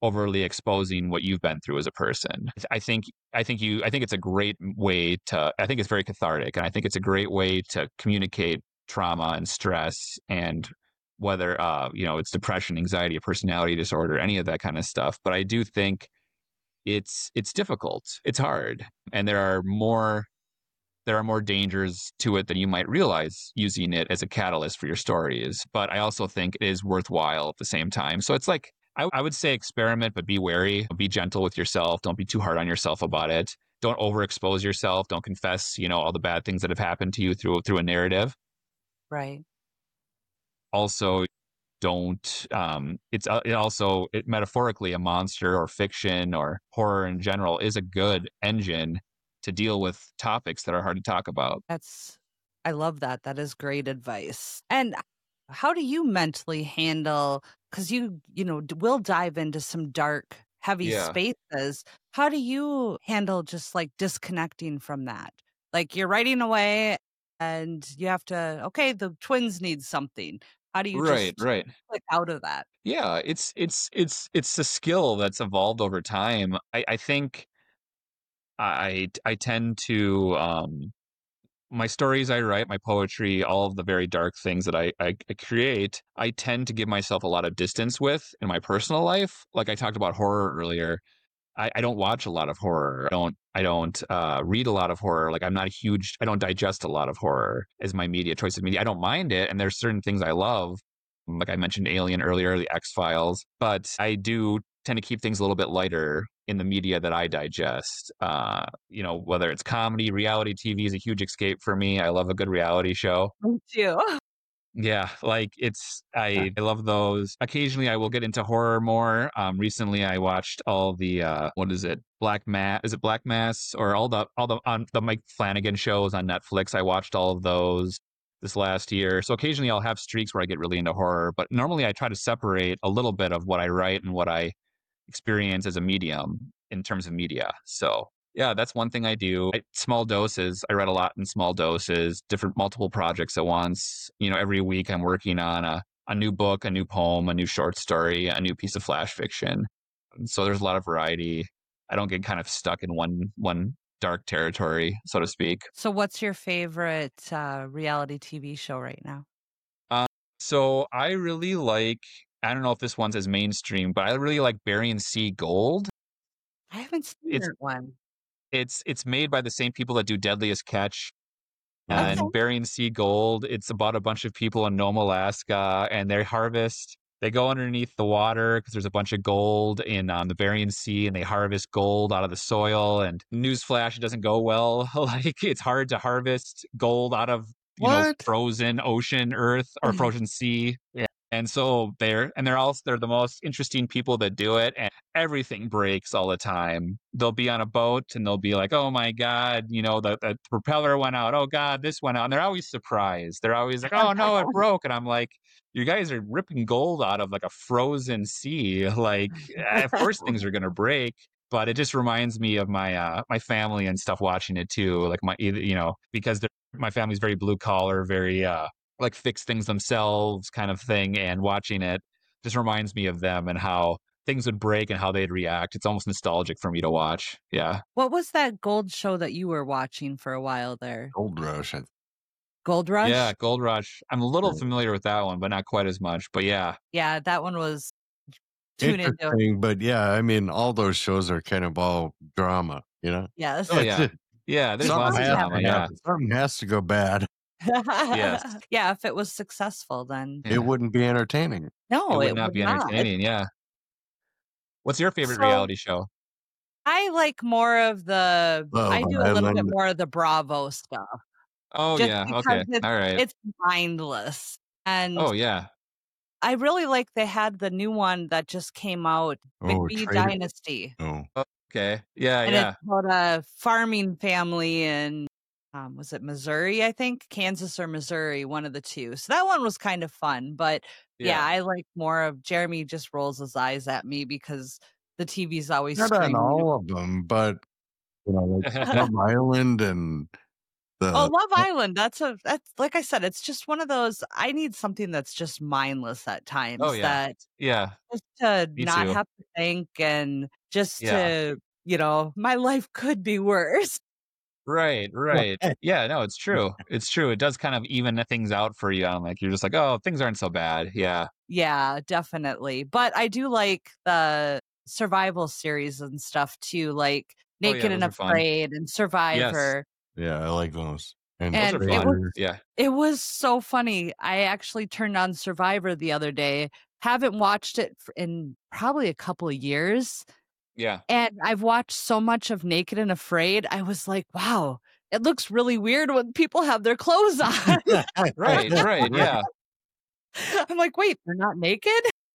overly exposing what you've been through as a person. I think I think you I think it's a great way to I think it's very cathartic, and I think it's a great way to communicate trauma and stress, and whether uh you know it's depression, anxiety, a personality disorder, any of that kind of stuff. But I do think it's it's difficult. It's hard. And there are more there are more dangers to it than you might realize using it as a catalyst for your stories. But I also think it is worthwhile at the same time. So it's like, I, I would say experiment, but be wary, be gentle with yourself. Don't be too hard on yourself about it. Don't overexpose yourself. Don't confess, you know, all the bad things that have happened to you through through a narrative. Right. Also, don't um it's uh, it also it metaphorically, a monster or fiction or horror in general is a good engine to deal with topics that are hard to talk about. That's, I love that. That is great advice. And how do you mentally handle, because you, you know, d- will dive into some dark, heavy Yeah. spaces. How do you handle just like disconnecting from that? Like you're writing away and you have to, okay, the twins need something. How do you Right, just right. click out of that? Yeah, it's it's it's it's a skill that's evolved over time. I I think I I tend to um my stories I write, my poetry, all of the very dark things that I, I, I create, I tend to give myself a lot of distance with in my personal life. Like I talked about horror earlier. I, I don't watch a lot of horror. I don't I don't uh, read a lot of horror. Like I'm not a huge I don't digest a lot of horror as my media choice of media. I don't mind it, and there's certain things I love. Like I mentioned Alien earlier, the X-Files, but I do tend to keep things a little bit lighter in the media that I digest. Uh, you know, whether it's comedy, reality T V is a huge escape for me. I love a good reality show. Me too. Yeah, like it's I, I love those. Occasionally I will get into horror more. Um recently I watched all the uh what is it? Black Mass, is it Black Mass, or all the all the on the Mike Flanagan shows on Netflix. I watched all of those this last year. So occasionally I'll have streaks where I get really into horror, but normally I try to separate a little bit of what I write and what I experience as a medium in terms of media. So yeah, that's one thing I do. I, small doses. I read a lot in small doses, different multiple projects at once. You know, every week I'm working on a, a new book, a new poem, a new short story, a new piece of flash fiction. So there's a lot of variety. I don't get kind of stuck in one one dark territory, so to speak. So what's your favorite uh, reality T V show right now? Um, so I really like, I don't know if this one's as mainstream, but I really like Burying Sea Gold. I haven't seen It's that one. it's it's made by the same people that do Deadliest Catch Okay. and Burying Sea Gold. It's about a bunch of people in Nome, Alaska, and they harvest. They go underneath the water because there's a bunch of gold in um, the Bering Sea, and they harvest gold out of the soil. And newsflash, it doesn't go well. Like it's hard to harvest gold out of you know What? frozen ocean, earth, or frozen sea. Yeah. And so they're and they're also they're the most interesting people that do it, and everything breaks all the time. They'll be on a boat and they'll be like, "Oh my god, you know the, the propeller went out. Oh god, this went out." And they're always surprised. They're always like, "Oh no, it broke." And I'm like, "You guys are ripping gold out of like a frozen sea. Like, of course things are gonna break." But it just reminds me of my uh, my family and stuff watching it too. Like my you know because they're, my family's very blue collar, very uh, like fix things themselves kind of thing, and watching it just reminds me of them and how things would break and how they'd react. It's almost nostalgic for me to watch. Yeah. What was that gold show that you were watching for a while there? Gold Rush. I- Gold Rush? Yeah, Gold Rush. I'm a little Right. familiar with that one, but not quite as much. But yeah. Yeah, that one was tune into. Interesting, but yeah, I mean, all those shows are kind of all drama, you know? Yes. Oh yeah. Yeah, there's Something lots of has to drama. Yeah. happen. Something has to go bad. Yes. Yeah, if it was successful, then Yeah. It wouldn't be entertaining. no, It would it not would be not. entertaining. Yeah. What's your favorite So reality show? I like more of the. Love I do a little bit Island. more of the Bravo stuff, Oh just yeah. because Okay. it's All right. it's mindless, and Oh yeah. I really like they had the new one that just came out, Oh, McBee Trader. Dynasty, Oh, Okay. Yeah. and Yeah. it's about a farming family in um, was it Missouri? I think Kansas or Missouri, one of the two. So that one was kind of fun, but yeah, Yeah. I like more of Jeremy. Just rolls his eyes at me because the T V's always not on screaming. all of them, but you know, like Love Island and The, Oh, Love Island. That's a that's like I said, it's just one of those. I need something that's just mindless at times. Oh, yeah. That Yeah. just to Me not too. have to think and just Yeah. to, you know, my life could be worse. Right, right. Yeah, no, it's true. It's true. It does kind of even things out for you. I'm like, you're just like, oh, things aren't so bad. Yeah. Yeah, definitely. But I do like the survival series and stuff too, like Oh, yeah, Naked and those are fun. Afraid and Yes. Survivor. yeah, I like those. And Those And are it fun. was Traitors. Yeah. it was so funny. I actually turned on Survivor the other day. Haven't watched it f- in probably a couple of years. Yeah. And I've watched so much of Naked and Afraid. I was like, wow, it looks really weird when people have their clothes on. Right, right. Yeah. I'm like, wait, they're not naked?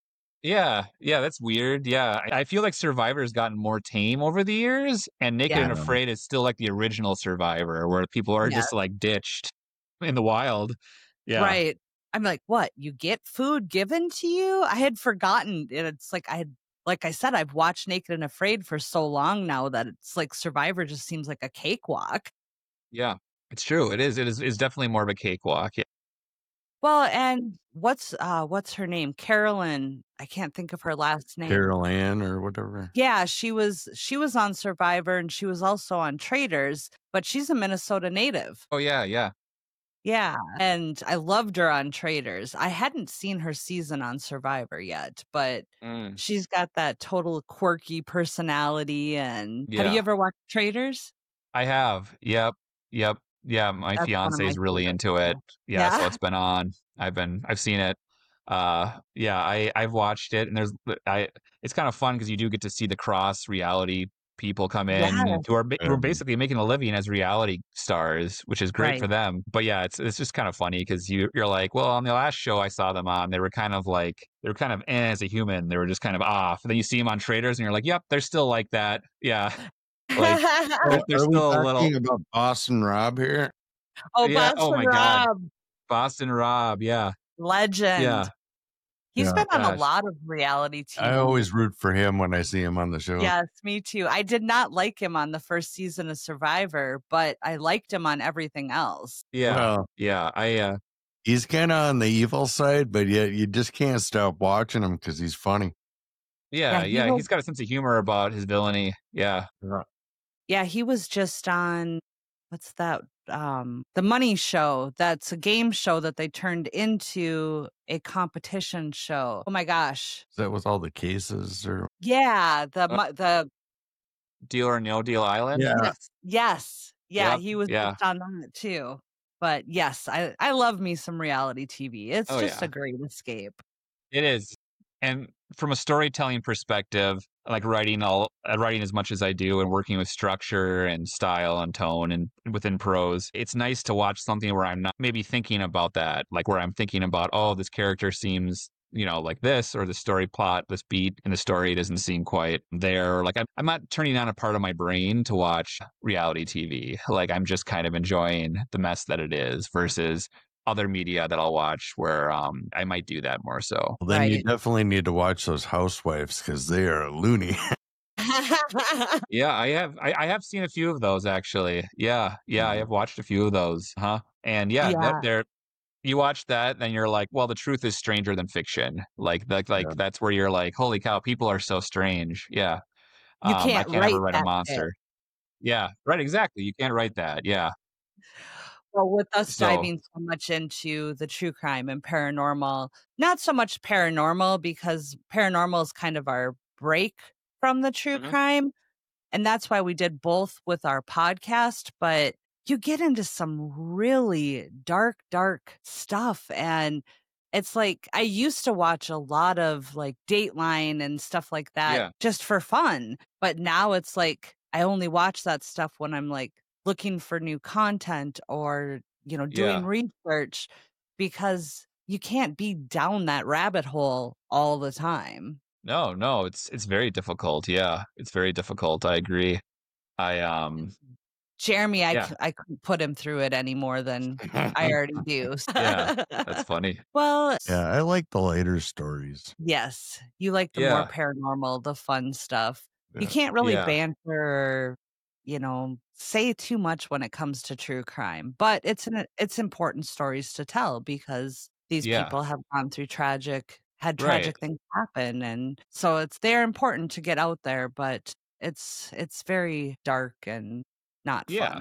Yeah. Yeah, that's weird. Yeah. I I feel like Survivor's gotten more tame over the years, and Naked and Yeah. Afraid is still like the original Survivor, where people are Yeah. just like ditched in the wild. Yeah. Right. I'm like, what? You get food given to you? I had forgotten. And it's like I had, like I said, I've watched Naked and Afraid for so long now that it's like Survivor just seems like a cakewalk. Yeah. It's true. It is. It is. It's definitely more of a cakewalk. Yeah. Well, and what's uh what's her name? Carolyn. I can't think of her last name. Carol Ann or whatever. Yeah, she was she was on Survivor and she was also on Traitors, but she's a Minnesota native. Oh, yeah. Yeah. Yeah, and I loved her on Traitors. I hadn't seen her season on Survivor yet, but Mm. she's got that total quirky personality. And have you Yeah. ever watched Traitors? I have. Yep. Yep. Yeah. My That's one of fiance my is really favorites into it. too. Yeah. So Yeah. it's been on. I've been. I've seen it. Uh. Yeah. I. I've watched it, and there's. I. It's kind of fun because you do get to see the cross reality people come in Yes. who are ba- who are Um, basically making a living as reality stars, which is great Right. for them. But yeah, it's it's just kind of funny because you you're like, well, on the last show I saw them on, they were kind of like they were kind of eh, as a human, they were just kind of off. And then you see them on Traders, and you're like, yep, they're still like that. Yeah, like they're, oh, they're are we still a little. talking about Boston Rob here? Oh, Yeah. Oh Boston my God, Rob, Boston Rob. Yeah. legend. Yeah. He's Yeah. been on a Gosh. lot of reality I T V. always root for him when I see him on the show. Yes, me too. I did not like him on the first season of Survivor, but I liked him on everything else. Yeah. Well, Yeah. I. Uh, he's kind of on the evil side, but yet you just can't stop watching him because he's funny. yeah. Yeah, he Yeah. was He's got a sense of humor about his villainy. Yeah. yeah, he was just on what's that? Um, the Money Show. That's a game show that they turned into a competition show. Oh my gosh. Is that with all the cases or? Yeah, the Uh, mo- the Deal or No Deal Island. Yeah. yes, yes. Yeah, Yep. he was Yeah. just on that too. But yes, I I love me some reality T V. It's Oh just yeah. a great escape. It is. And from a storytelling perspective, like writing all uh, writing as much as I do and working with structure and style and tone and within prose, it's nice to watch something where I'm not maybe thinking about that, like where I'm thinking about, oh, this character seems, you know, like this, or the story plot, this beat in the story doesn't seem quite there. Like I'm, I'm not turning on a part of my brain to watch reality T V. Like I'm just kind of enjoying the mess that it is versus other media that I'll watch where um I might do that more so. Well, then you Right. definitely need to watch those housewives because they are loony. Yeah, I have I, I have seen a few of those actually. Yeah, yeah, I have watched a few of those. Huh? And yeah, that Yeah. they're you watch that, then you're like, well, the truth is stranger than fiction. Like like like Yeah. that's where you're like, holy cow, people are so strange. Yeah. You Um, I can't can't write ever write a that shit. monster. Yeah, right, exactly. You can't write that. Yeah. Well, with us So diving so much into the true crime and paranormal, not so much paranormal because paranormal is kind of our break from the true Mhm. crime. And that's why we did both with our podcast. But you get into some really dark, dark stuff. And it's like I used to watch a lot of like Dateline and stuff like that yeah. just for fun. But now it's like I only watch that stuff when I'm like looking for new content or, you know, doing Yeah. research because you can't be down that rabbit hole all the time. No, no, it's it's very difficult. Yeah. It's very difficult. I agree. I um Jeremy, I, yeah. c- I couldn't put him through it any more than I already do. Yeah. That's funny. Well, Yeah, I like the lighter stories. yes, you like the more Yeah. paranormal, the fun stuff. You Yeah. can't really Yeah. banter or, you know, say too much when it comes to true crime, but it's an it's important stories to tell because these Yeah. people have gone through tragic had Right. tragic things happen, and so it's they're important to get out there, but it's it's very dark and not Yeah. fun.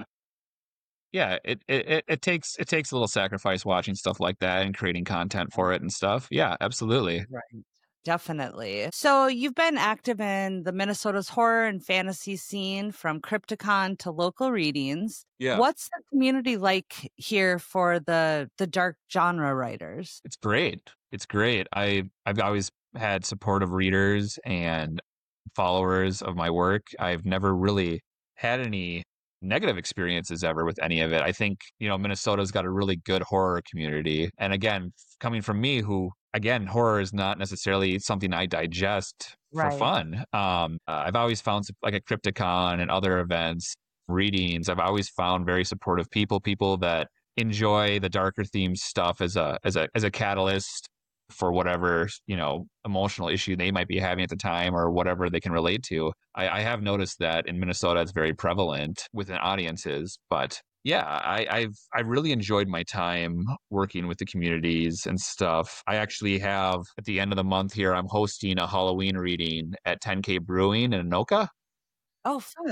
Yeah, it, it it it takes it takes a little sacrifice watching stuff like that and creating content for it and stuff. Yeah, absolutely. Right. Definitely. So you've been active in the Minnesota's horror and fantasy scene from Crypticon to local readings. Yeah. What's the community like here for the the dark genre writers? It's great. It's great. I I've always had supportive readers and followers of my work. I've never really had any negative experiences ever with any of it. I think, you know, Minnesota's got a really good horror community. And again, coming from me who again, horror is not necessarily something I digest for Right. fun. Um, uh, I've always found like at Crypticon and other events, readings, I've always found very supportive people, people that enjoy the darker themed stuff as a as a as a catalyst for whatever, you know, emotional issue they might be having at the time or whatever they can relate to. I, I have noticed that in Minnesota it's very prevalent within audiences. But yeah, I, I've I've really enjoyed my time working with the communities and stuff. I actually have at the end of the month here, I'm hosting a Halloween reading at ten K Brewing in Anoka Oh, fun.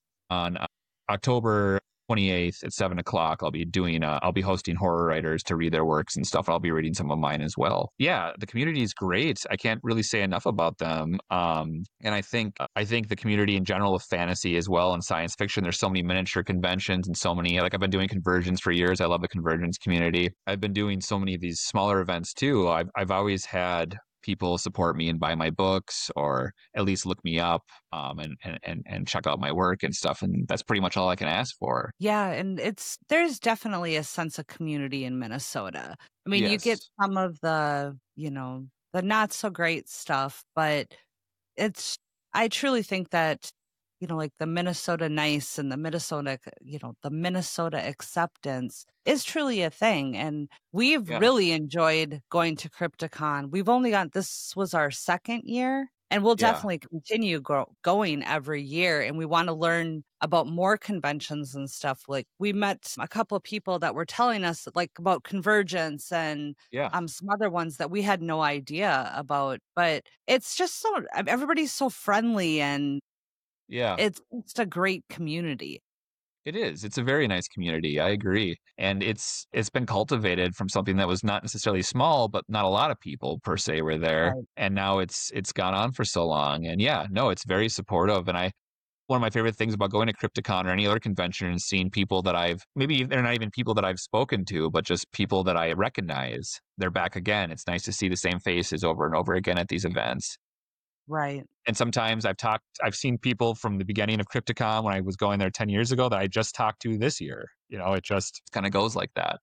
on uh, October twenty-eighth at seven o'clock. I'll be doing, uh, I'll be hosting horror writers to read their works and stuff. I'll be reading some of mine as well. Yeah, the community is great. I can't really say enough about them. Um, and I think, I think the community in general of fantasy as well and science fiction, there's so many miniature conventions and so many, like I've been doing conversions for years. I love the convergence community. I've been doing so many of these smaller events too. I've, I've always had people support me and buy my books or at least look me up um, and, and, and, and check out my work and stuff. And that's pretty much all I can ask for. Yeah, and it's there's definitely a sense of community in Minnesota. I mean, you get Yes. some of the, you know, the not so great stuff, but it's I truly think that, you know, like the Minnesota nice and the Minnesota, you know, the Minnesota acceptance is truly a thing. And we've Yeah. really enjoyed going to Crypticon. We've only got, this was our second year, and we'll Yeah. definitely continue go, going every year. And we want to learn about more conventions and stuff. Like we met a couple of people that were telling us like about Convergence and Yeah. um some other ones that we had no idea about. But it's just so everybody's so friendly and Yeah. it's just a great community. It is. It's a very nice community. I agree. And it's it's been cultivated from something that was not necessarily small, but not a lot of people per se were there. Right. And now it's it's gone on for so long. And yeah, no, it's very supportive. And I one of my favorite things about going to Crypticon or any other convention is seeing people that I've maybe they're not even people that I've spoken to, but just people that I recognize. They're back again. It's nice to see the same faces over and over again at these events. Right. And sometimes I've talked, I've seen people from the beginning of Crypticon when I was going there ten years ago that I just talked to this year. You know, it just kind of goes like that.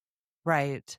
Right.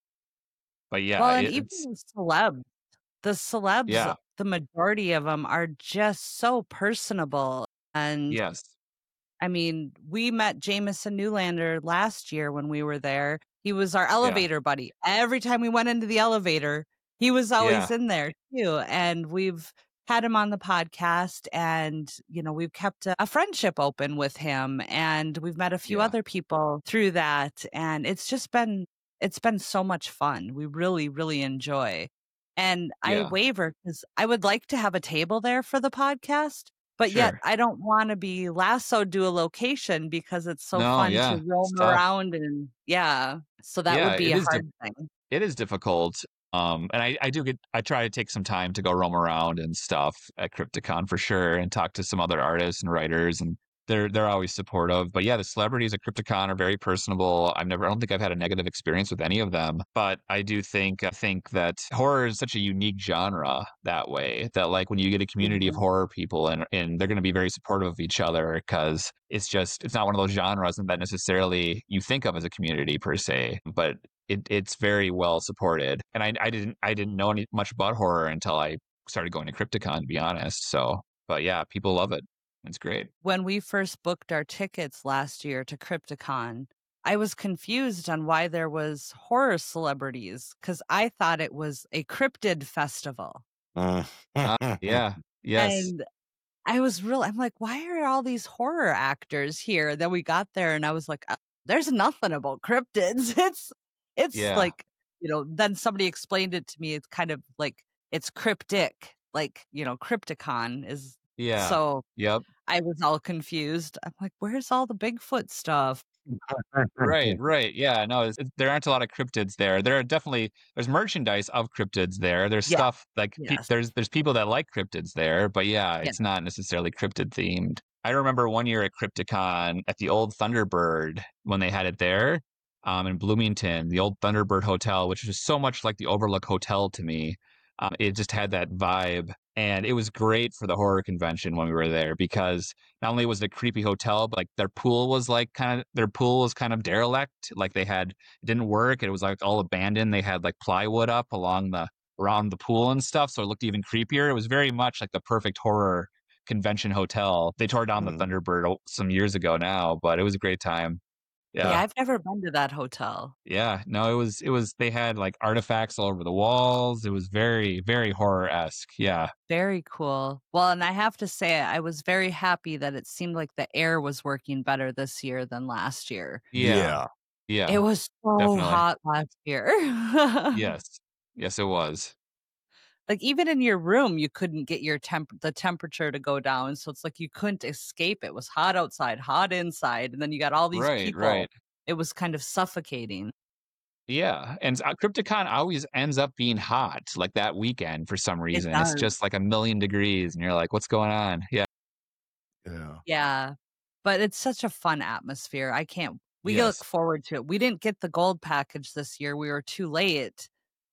But yeah, Well, and it, even it's, the celebs, the celebs, yeah, the majority of them are just so personable. And yes, I mean, we met Jameson Newlander last year when we were there. He was our yeah, elevator buddy. Every time we went into the elevator, he was yeah, always in there too. And we've had him on the podcast and, you know, we've kept a, a friendship open with him and we've met a few yeah, other people through that. And it's just been, it's been so much fun. We really, really enjoy. And I yeah, waver because I would like to have a table there for the podcast. But yet sure. I don't want to be lassoed to a location because it's so No, fun to yeah, it's roam tough. around and yeah. So that Yeah, would be it a is, di- hard thing. it is difficult. Um, and I, I do get, I try to take some time to go roam around and stuff at Crypticon for sure and talk to some other artists and writers and they're, they're always supportive. But yeah, the celebrities at Crypticon are very personable. I've never, I don't think I've had a negative experience with any of them, but I do think, I think that horror is such a unique genre that way that like when you get a community of Mhm. horror people and, and they're going to be very supportive of each other because it's just, it's not one of those genres that necessarily you think of as a community per se, but it, it's very well supported. And I, I didn't I didn't know any much about horror until I started going to Crypticon, to be honest. So, but yeah, people love it. It's great. When we first booked our tickets last year to Crypticon, I was confused on why there was horror celebrities because I thought it was a cryptid festival. Uh, yeah. Yes. And I was real I'm like, "Why are all these horror actors here?" Then we got there and I was like, "Uh, there's nothing about cryptids." It's it's Yeah. like, you know, then somebody explained it to me. It's kind of like it's cryptic, like, you know, Crypticon is Yeah. so Yep. I was all confused. I'm like, "Where's all the Bigfoot stuff?" Right, right. Yeah, no, it's, it's, there aren't a lot of cryptids there. There are definitely there's merchandise of cryptids there. There's Yeah. stuff like pe- Yes. there's there's people that like cryptids there, but yeah, Yeah. it's not necessarily cryptid themed. I remember one year at Crypticon at the old Thunderbird when they had it there, um, in Bloomington, the old Thunderbird Hotel, which was so much like the Overlook Hotel to me. Um, it just had that vibe, and it was great for the horror convention when we were there because not only was it a creepy hotel, but like their pool was like kind of their pool was kind of derelict. Like they had it didn't work. It was like all abandoned. They had like plywood up along the around the pool and stuff, so it looked even creepier. It was very much like the perfect horror convention hotel. They tore down the Mhm. Thunderbird o- some years ago now, but it was a great time. Yeah, Yeah. I've never been to that hotel. Yeah. No, it was it was they had like artifacts all over the walls. It was very, very horror-esque. Yeah. Very cool. Well, and I have to say, I was very happy that it seemed like the air was working better this year than last year. Yeah. Yeah. It Yeah. was so Definitely. hot last year. Yes. Yes, it was. Like, even in your room, you couldn't get your temp the temperature to go down, so it's like you couldn't escape. It was hot outside, hot inside, and then you got all these Right, people. right. It was kind of suffocating. Yeah, and uh, Crypticon always ends up being hot, like that weekend for some It reason. It's does. just like a million degrees, and you're like, "What's going on?" Yeah. Yeah. Yeah, but it's such a fun atmosphere. I can't we look Yes. forward to it. We didn't get the gold package this year. We were too late.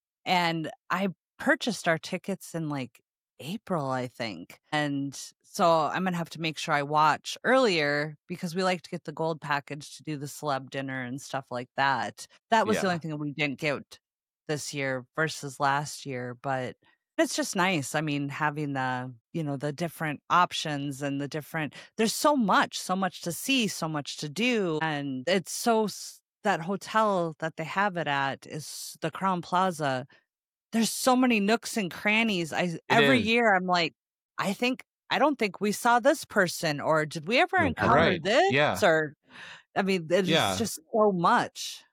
And I purchased our tickets in like April, I think. And so I'm gonna have to make sure I watch earlier because we like to get the gold package to do the celeb dinner and stuff like that. That was the Yeah. only thing that we didn't get this year versus last year, but it's just nice. I mean, having the, you know, the different options and the different there's so much, so much to see, so much to do. And it's so s- that hotel that they have it at is the Crown Plaza. There's so many nooks and crannies. I It every is. year I'm like, I think I don't think we saw this person, or did we ever encounter Right. this? Yeah. Or I mean, it's Yeah. just so much.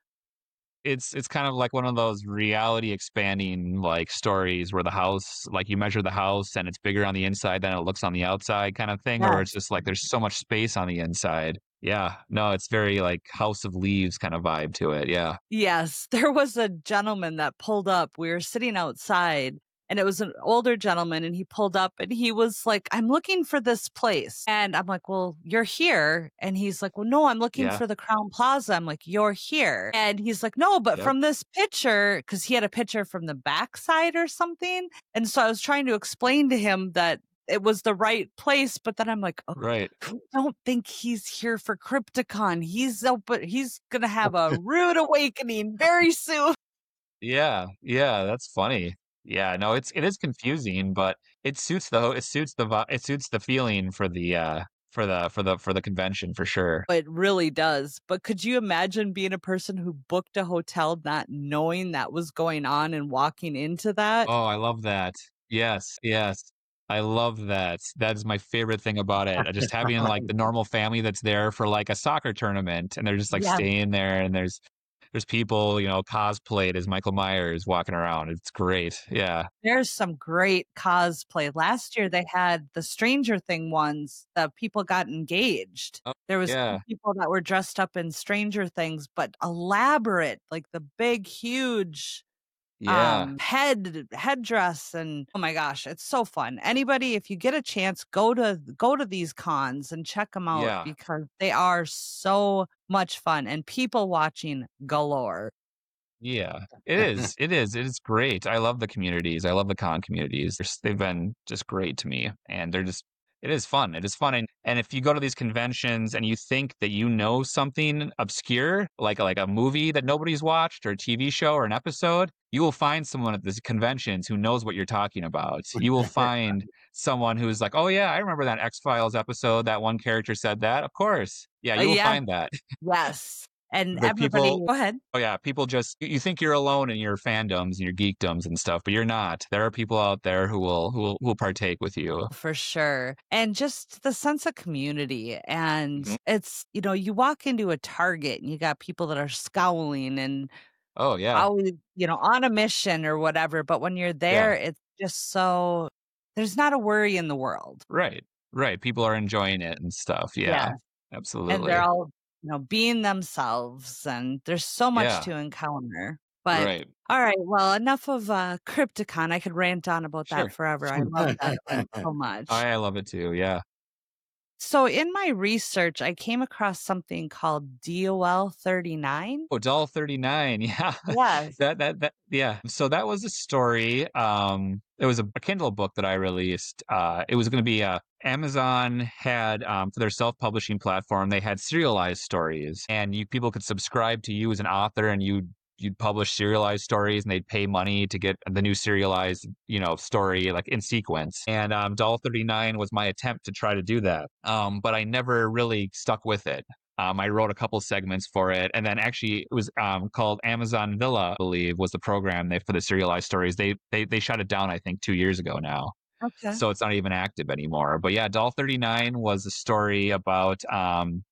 It's it's kind of like one of those reality expanding like stories where the house, like you measure the house and it's bigger on the inside than it looks on the outside kind of thing, or it's Yes. just like there's so much space on the inside. Yeah. No, it's very like House of Leaves kind of vibe to it. Yeah. Yes, there was a gentleman that pulled up. We were sitting outside and it was an older gentleman and he pulled up and he was like, "I'm looking for this place." And I'm like, "Well, you're here." And he's like, "Well, no, I'm looking Yeah. for the Crown Plaza." I'm like, "You're here." And he's like, "No, but Yep. from this picture," because he had a picture from the backside or something. And so I was trying to explain to him that it was the right place, but then I'm like, "Oh, Right. I don't think he's here for Crypticon. He's open. He's gonna have a rude awakening very soon." Yeah, yeah, that's funny. Yeah, no, it's it is confusing, but it suits the ho- it suits the vi- it suits the feeling for the uh for the for the for the convention for sure. It really does. But could you imagine being a person who booked a hotel not knowing that was going on and walking into that? Oh, I love that. Yes, yes. I love that. That is my favorite thing about it. Uh, Just having like the normal family that's there for like a soccer tournament and they're just like Yeah. staying there and there's there's people, you know, cosplayed as Michael Myers walking around. It's great. Yeah. There's some great cosplay. Last year they had the Stranger Thing ones that people got engaged. Oh, There was yeah. some people that were dressed up in Stranger Things, but elaborate, like the big, huge Yeah. um head headdress. And oh my gosh, it's so fun. Anybody, if you get a chance, go to go to these cons and check them out Yeah. because they are so much fun and people watching galore. Yeah, it is. It is. It is great. I love the communities. I love the con communities. They're, s- they've been just great to me, and they're just. It is fun. It is fun, and and if you go to these conventions and you think that you know something obscure, like like a movie that nobody's watched, or a T V show, or an episode, you will find someone at these conventions who knows what you're talking about. You will find someone who's like, "Oh yeah, I remember that X Files episode. That one character said that. Of course, yeah, Uh, you will yeah, find that." yes. And But everybody, people go ahead. Oh yeah, people just you think you're alone in your fandoms and your geekdoms and stuff, but you're not. There are people out there who will who will, who will partake with you. For sure. And just the sense of community. And Mhm. it's, you know, you walk into a Target and you got people that are scowling and Oh yeah, always, you know, on a mission or whatever. But when you're yeah, there, it's just so, there's not a worry in the world. right, right. People are enjoying it and stuff. Yeah, Yeah. And they're absolutely. all, you know, being themselves. And there's so much Yeah, to encounter. But right. all right, well, enough of uh, Crypticon. I could rant on about that Sure. forever. I love that thing so much. I love it too. Yeah. So in my research, I came across something called D O L thirty-nine. Oh, Doll thirty-nine. Yeah. Yes. That that that yeah. So that was a story. Um it was a, a Kindle book that I released. Uh it was going to be uh Amazon had um for their self-publishing platform, they had serialized stories and you people could subscribe to you as an author and you you'd publish serialized stories and they'd pay money to get the new serialized, you know, story like in sequence. And um Doll thirty-nine was my attempt to try to do that. Um but I never really stuck with it. Um, I wrote a couple segments for it, and then actually it was um, called Amazon Villa, I believe, was the program they for the serialized stories. They they they shut it down, I think, two years ago now, Okay. so it's not even active anymore. But yeah, Doll thirty-nine was a story about um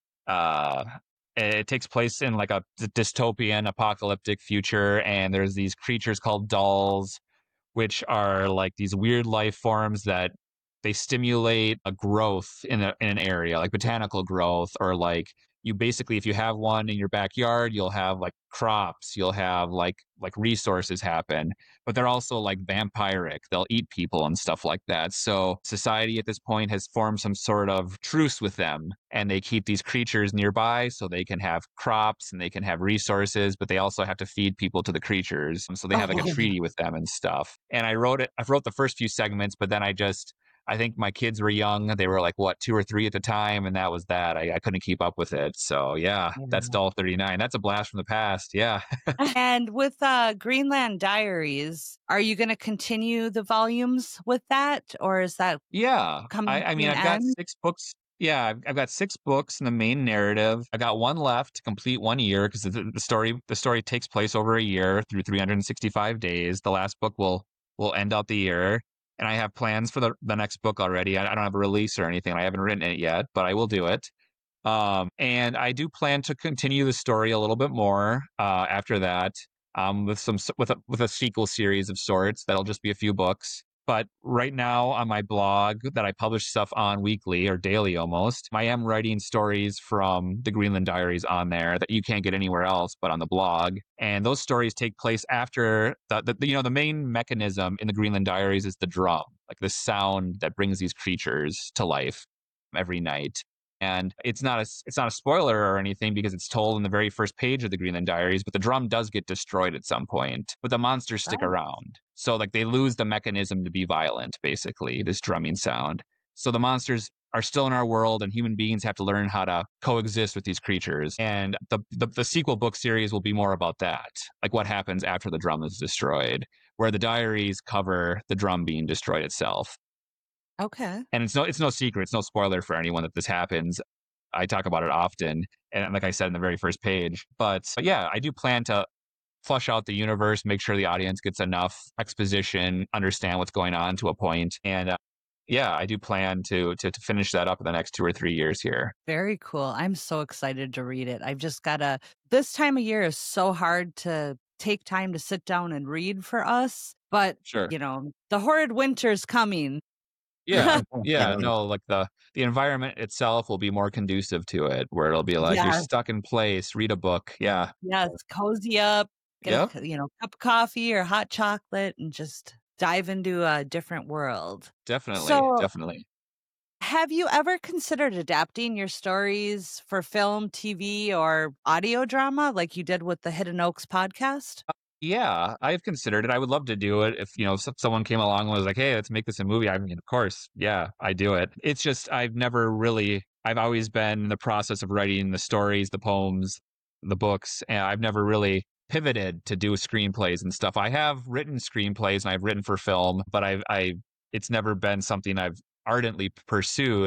uh it takes place in like a dystopian apocalyptic future, and there's these creatures called dolls which are like these weird life forms that they stimulate a growth in, a, in an area, like botanical growth, or like you basically, if you have one in your backyard, you'll have like crops, you'll have like like resources happen, but they're also like vampiric. They'll eat people and stuff like that. So society at this point has formed some sort of truce with them, and they keep these creatures nearby so they can have crops and they can have resources, but they also have to feed people to the creatures. So they have like a Oh, treaty with them and stuff. And I wrote it, I wrote the first few segments, but then I just I think my kids were young. They were like, what, two or three at the time. And that was that. I, I couldn't keep up with it. So, yeah, that's yeah. Doll thirty-nine. That's a blast from the past. Yeah. And with uh, Greenland Diaries, are you going to continue the volumes with that, or is that Yeah. I, coming I to mean, an I've got end? six books. Yeah, I've, I've got six books in the main narrative. I got one left to complete one year because the, the story the story takes place over a year through three hundred sixty-five days. The last book will will end out the year. And I have plans for the, the next book already. I, I don't have a release or anything. I haven't written it yet, but I will do it. Um, and I do plan to continue the story a little bit more uh, after that, um, with some with a, with a sequel series of sorts. That'll just be a few books. But right now on my blog that I publish stuff on weekly or daily almost, I am writing stories from the Greenland Diaries on there that you can't get anywhere else but on the blog. And those stories take place after the, the you know, the main mechanism in the Greenland Diaries is the drum, like the sound that brings these creatures to life every night. And it's not a it's not a spoiler or anything because it's told in the very first page of the Greenland Diaries, but the drum does get destroyed at some point. But the monsters stick Oh, around. So like they lose the mechanism to be violent, basically, this drumming sound. So the monsters are still in our world and human beings have to learn how to coexist with these creatures. And the, the, the sequel book series will be more about that, like what happens after the drum is destroyed, where the diaries cover the drum being destroyed itself. okay. And it's no it's no secret, it's no spoiler for anyone that this happens. I talk about it often, and like I said in the very first page. But yeah, I do plan to flush out the universe, make sure the audience gets enough exposition, understand what's going on to a point, and uh, yeah, I do plan to, to to finish that up in the next two or three years here. Very cool. I'm so excited to read it. I've just got to, this time of year is so hard to take time to sit down and read for us. But, Sure. you know, the horrid winter's coming. Yeah, yeah, no, like the the environment itself will be more conducive to it, where it'll be like you're Yeah. stuck in place, read a book. Yeah, Yes. Cozy up, get a, yep, c- you know, cup of coffee or hot chocolate and just dive into a different world. definitely, So, definitely. have you ever considered adapting your stories for film, T V, or audio drama like you did with the Hidden Oaks podcast? Yeah, I've considered it. I would love to do it if, you know, if someone came along and was like, "Hey, let's make this a movie." I mean, of course, yeah, I do it. It's just I've never really I've always been in the process of writing the stories, the poems, the books, and I've never really pivoted to do screenplays and stuff. I have written screenplays and I've written for film, but I've I it's never been something I've ardently pursued.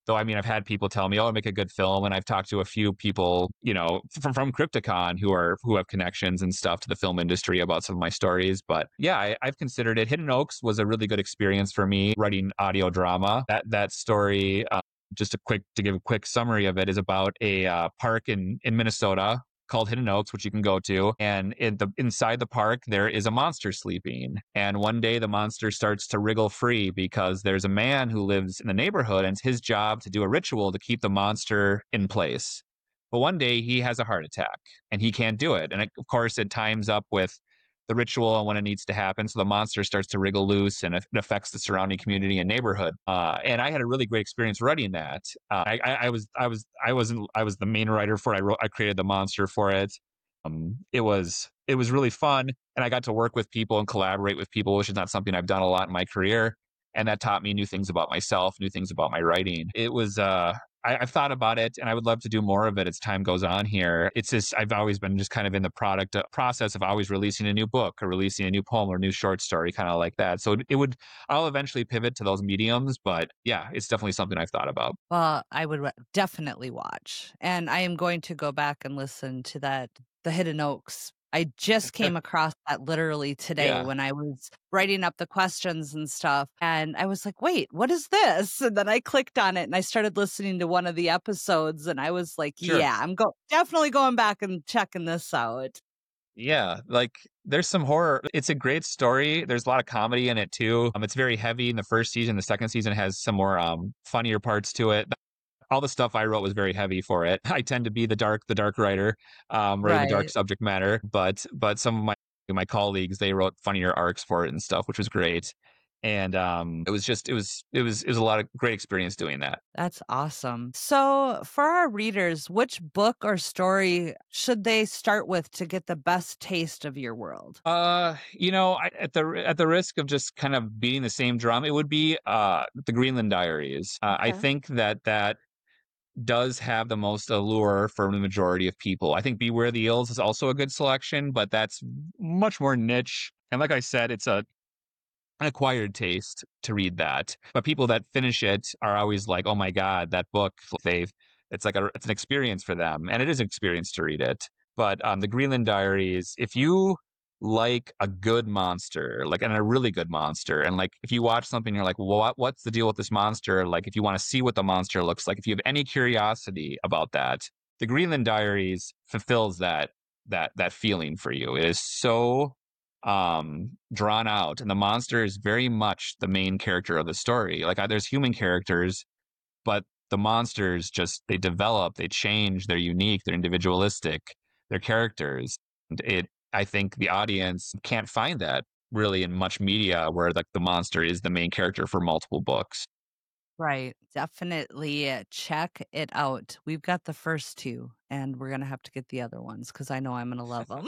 Though, I mean, I've had people tell me, "Oh, I make a good film," and I've talked to a few people, you know, from from Crypticon who are who have connections and stuff to the film industry about some of my stories. But yeah, I, I've considered it. Hidden Oaks was a really good experience for me writing audio drama. That that story, uh, just a quick to give a quick summary of it, is about a uh, park in in Minnesota called Hidden Oaks, which you can go to. And in the inside the park, there is a monster sleeping. And one day the monster starts to wriggle free because there's a man who lives in the neighborhood, and it's his job to do a ritual to keep the monster in place. But one day he has a heart attack and he can't do it. And it, of course, it times up with the ritual and when it needs to happen. So the monster starts to wriggle loose and it affects the surrounding community and neighborhood. Uh, and I had a really great experience writing that. Uh, I, I, I was, I was, I wasn't, I was the main writer for it. I wrote, I created the monster for it. Um, it was, it was really fun. And I got to work with people and collaborate with people, which is not something I've done a lot in my career. And that taught me new things about myself, new things about my writing. It was, uh, I, I've thought about it and I would love to do more of it as time goes on here. It's just, I've always been just kind of in the product uh, process of always releasing a new book or releasing a new poem or a new short story, kind of like that. So it, it would, I'll eventually pivot to those mediums, but yeah, it's definitely something I've thought about. Well, I would re- definitely watch. And I am going to go back and listen to that, The Hidden Oaks. I just came across that literally today Yeah. when I was writing up the questions and stuff. And I was like, wait, what is this? And then I clicked on it and I started listening to one of the episodes. And I was like, Sure. yeah, I'm go- definitely going back and checking this out. Yeah, like there's some horror. It's a great story. There's a lot of comedy in it too. Um, it's very heavy in the first season. The second season has some more um funnier parts to it. All the stuff I wrote was very heavy for it. I tend to be the dark, the dark writer, um, writing the dark Right. subject matter. But but some of my my colleagues, they wrote funnier arcs for it and stuff, which was great. And um, it was just it was it was it was a lot of great experience doing that. That's awesome. So, for our readers, which book or story should they start with to get the best taste of your world? Uh, you know, I, at the at the risk of just kind of beating the same drum, it would be uh the Greenland Diaries. Uh, I Okay. think that that does have the most allure for the majority of people. I think Beware the Eels is also a good selection, but that's much more niche. And like I said, it's a an acquired taste to read that. But people that finish it are always like, "Oh my god, that book!" They've it's like a it's an experience for them, and it is an experience to read it. But um, the Greenland Diaries, if you like a good monster, like and a really good monster, and like if you watch something, you're like, "What? What's the deal with this monster?" Like if you want to see what the monster looks like, if you have any curiosity about that, the Greenland Diaries fulfills that that that feeling for you. It is so um drawn out and the monster is very much the main character of the story. Like uh, there's human characters, but the monsters just they develop, they change, they're unique, they're individualistic, they're characters. And it I think the audience can't find that really in much media where like the monster is the main character for multiple books. Right. Definitely uh, check it out. We've got the first two, and we're going to have to get the other ones because I know I'm going to love them.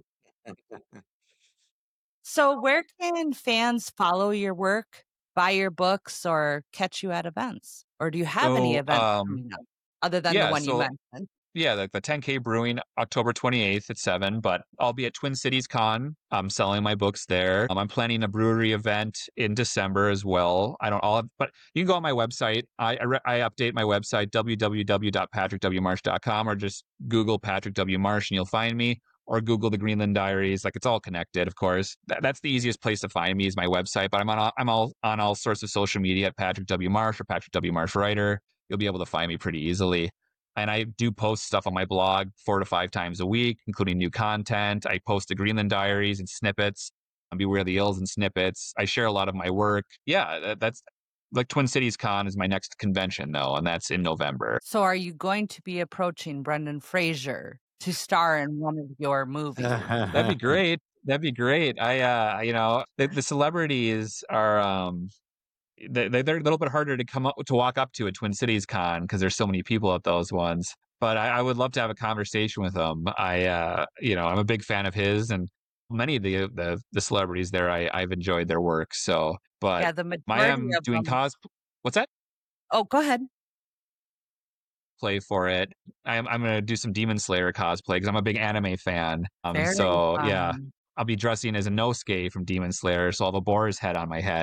So, where can fans follow your work, buy your books, or catch you at events? Or do you have any So events um coming up other than the yeah, one you so mentioned? yeah, like the ten K Brewing, October twenty-eighth at seven, but I'll be at Twin Cities Con. I'm selling my books there. Um, I'm planning a brewery event in December as well. I don't all, but you can go on my website. I I, re- I update my website, w w w dot patrick w marsh dot com, or just Google Patrick W. Marsh and you'll find me, or Google the Greenland Diaries. Like it's all connected, of course. That, that's the easiest place to find me is my website, but I'm on all, I'm all on all sorts of social media at Patrick W. Marsh or Patrick W. Marsh Writer. You'll be able to find me pretty easily. And I do post stuff on my blog four to five times a week, including new content. I post the Greenland Diaries and snippets, and Beware the Eels and snippets. I share a lot of my work. Yeah, that, that's like Twin Cities Con is my next convention, though, and that's in November. So, are you going to be approaching Brendan Fraser to star in one of your movies? That'd be great. That'd be great. I, uh, you know, the, the celebrities are, um, they, they- they're a little bit harder to come up to walk up to at Twin Cities Con because there's so many people at those ones. But I, I would love to have a conversation with him. I, uh, you know, I'm a big fan of his, and many of the the, the celebrities there, I, I've enjoyed their work. So, but Yeah, the I majority am of doing them. cos. What's that? Oh, go ahead. Play for it. I'm I'm gonna do some Demon Slayer cosplay because I'm a big anime fan. Um, Very so yeah, fun. I'll be dressing as a Inosuke from Demon Slayer, so I'll have a boar's head on my head.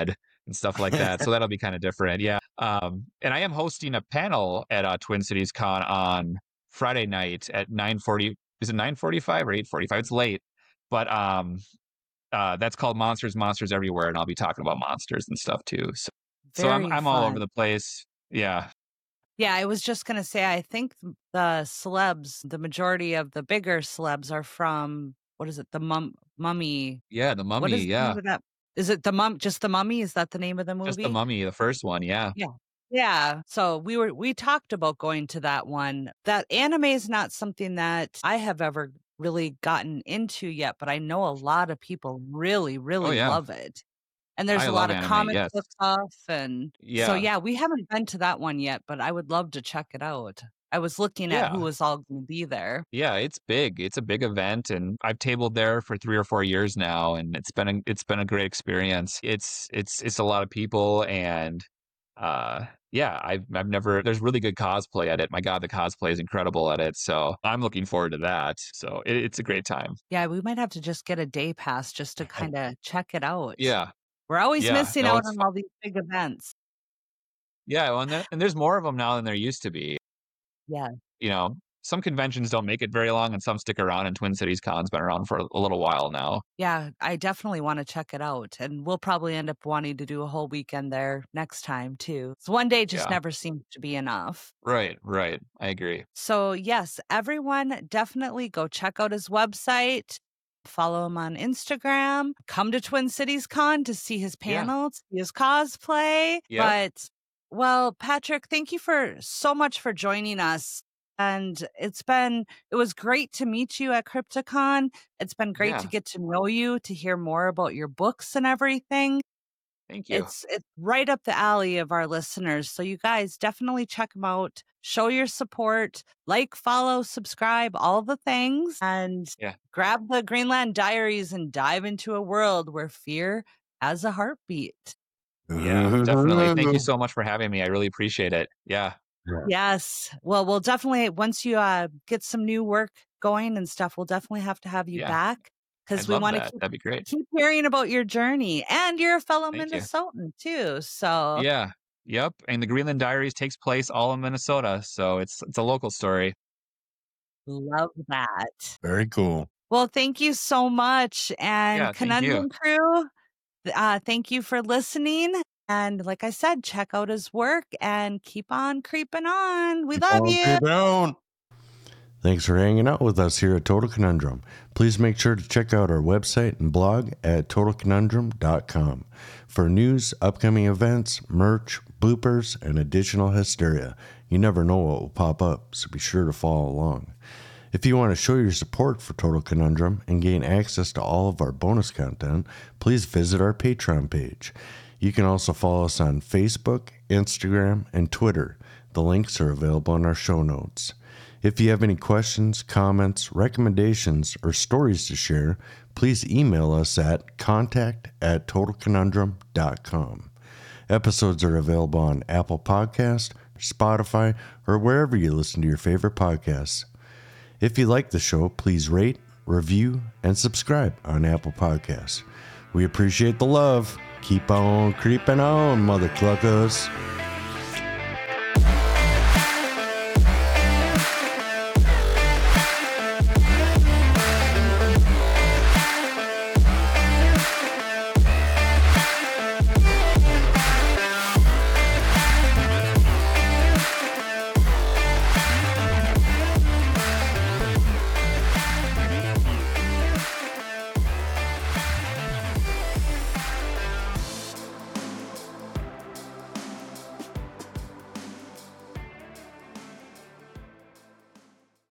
and stuff like that. So that'll be kind of different. Yeah. Um, and I am hosting a panel at uh, Twin Cities Con on Friday night at nine forty. Is it nine forty-five or eight forty-five? It's late, but um, uh, that's called Monsters, Monsters Everywhere. And I'll be talking about monsters and stuff too. So, so I'm, Very I'm all over fun. the place. Yeah. Yeah, I was just going to say, I think the celebs, the majority of the bigger celebs are from, what is it, the mum, Mummy? Yeah. The What Mummy. is the Yeah. name of that? Is it the mum, just the Mummy? Is that the name of the Just the movie? Mummy, the first one. Yeah. Yeah. Yeah. So we were, we talked about going to that one. That anime is not something that I have ever really gotten into yet, but I know a lot of people really, Oh, really yeah. love it. And there's I a lot love of anime. comic Yes. book stuff. And so, Yeah. yeah, we haven't been to that one yet, but I would love to check it out. I was looking at who Yeah. was all going to be there. Yeah, it's big. It's a big event, and I've tabled there for three or four years now, and it's been a, it's been a great experience. It's it's it's a lot of people, and uh, yeah, I've I've never. There's really good cosplay at it. My God, the cosplay is incredible at it. So I'm looking forward to that. So it, it's a great time. Yeah, we might have to just get a day pass just to kind of check it out. Yeah, We're always yeah. missing No, out it's on fun. all these big events. Yeah, well, and, there, and there's more of them now than there used to be. Yeah. You know, some conventions don't make it very long, and some stick around. And Twin Cities Con's been around for a, a little while now. Yeah, I definitely want to check it out. And we'll probably end up wanting to do a whole weekend there next time, too. So one day just Yeah. never seems to be enough. Right, right. I agree. So, yes, everyone definitely go check out his website, follow him on Instagram, come to Twin Cities Con to see his Yeah. panel, to see his cosplay. Yep. But, well, Patrick, thank you for so much for joining us. And it's been, it was great to meet you at Crypticon. It's been great Yeah. to get to know you, to hear more about your books and everything. Thank you. It's it's right up the alley of our listeners. So you guys definitely check them out. Show your support, like, follow, subscribe, all the things, and Yeah. grab the Greenland Diaries and dive into a world where fear has a heartbeat. Yeah, definitely. Thank you so much for having me. I really appreciate it. Yeah. Yes. Well, we'll definitely, once you uh, get some new work going and stuff, we'll definitely have to have you Yeah. back because I'd we love want to that. keep, That'd be great. keep hearing about your journey. And you're a fellow Thank you. Minnesotan too. So Yeah. Yep. And the Greenland Diaries takes place all in Minnesota, so it's it's a local story. love that. Very cool. Well, thank you so much. And Yeah, thank Conundrum you. Crew, uh, thank you for listening. And like I said, check out his work and keep on creeping on. We Keep love on you. creeping on. Thanks for hanging out with us here at Total Conundrum. Please make sure to check out our website and blog at total conundrum dot com for news, upcoming events, merch, bloopers, and additional hysteria. You never know what will pop up, so be sure to follow along. If you want to show your support for Total Conundrum and gain access to all of our bonus content, please visit our Patreon page. You can also follow us on Facebook, Instagram, and Twitter. The links are available in our show notes. If you have any questions, comments, recommendations, or stories to share, please email us at contact at total conundrum dot com. Episodes are available on Apple Podcast, Spotify, or wherever you listen to your favorite podcasts. If you like the show, please rate, review, and subscribe on Apple Podcasts. We appreciate the love. Keep on creeping on, mother cluckers.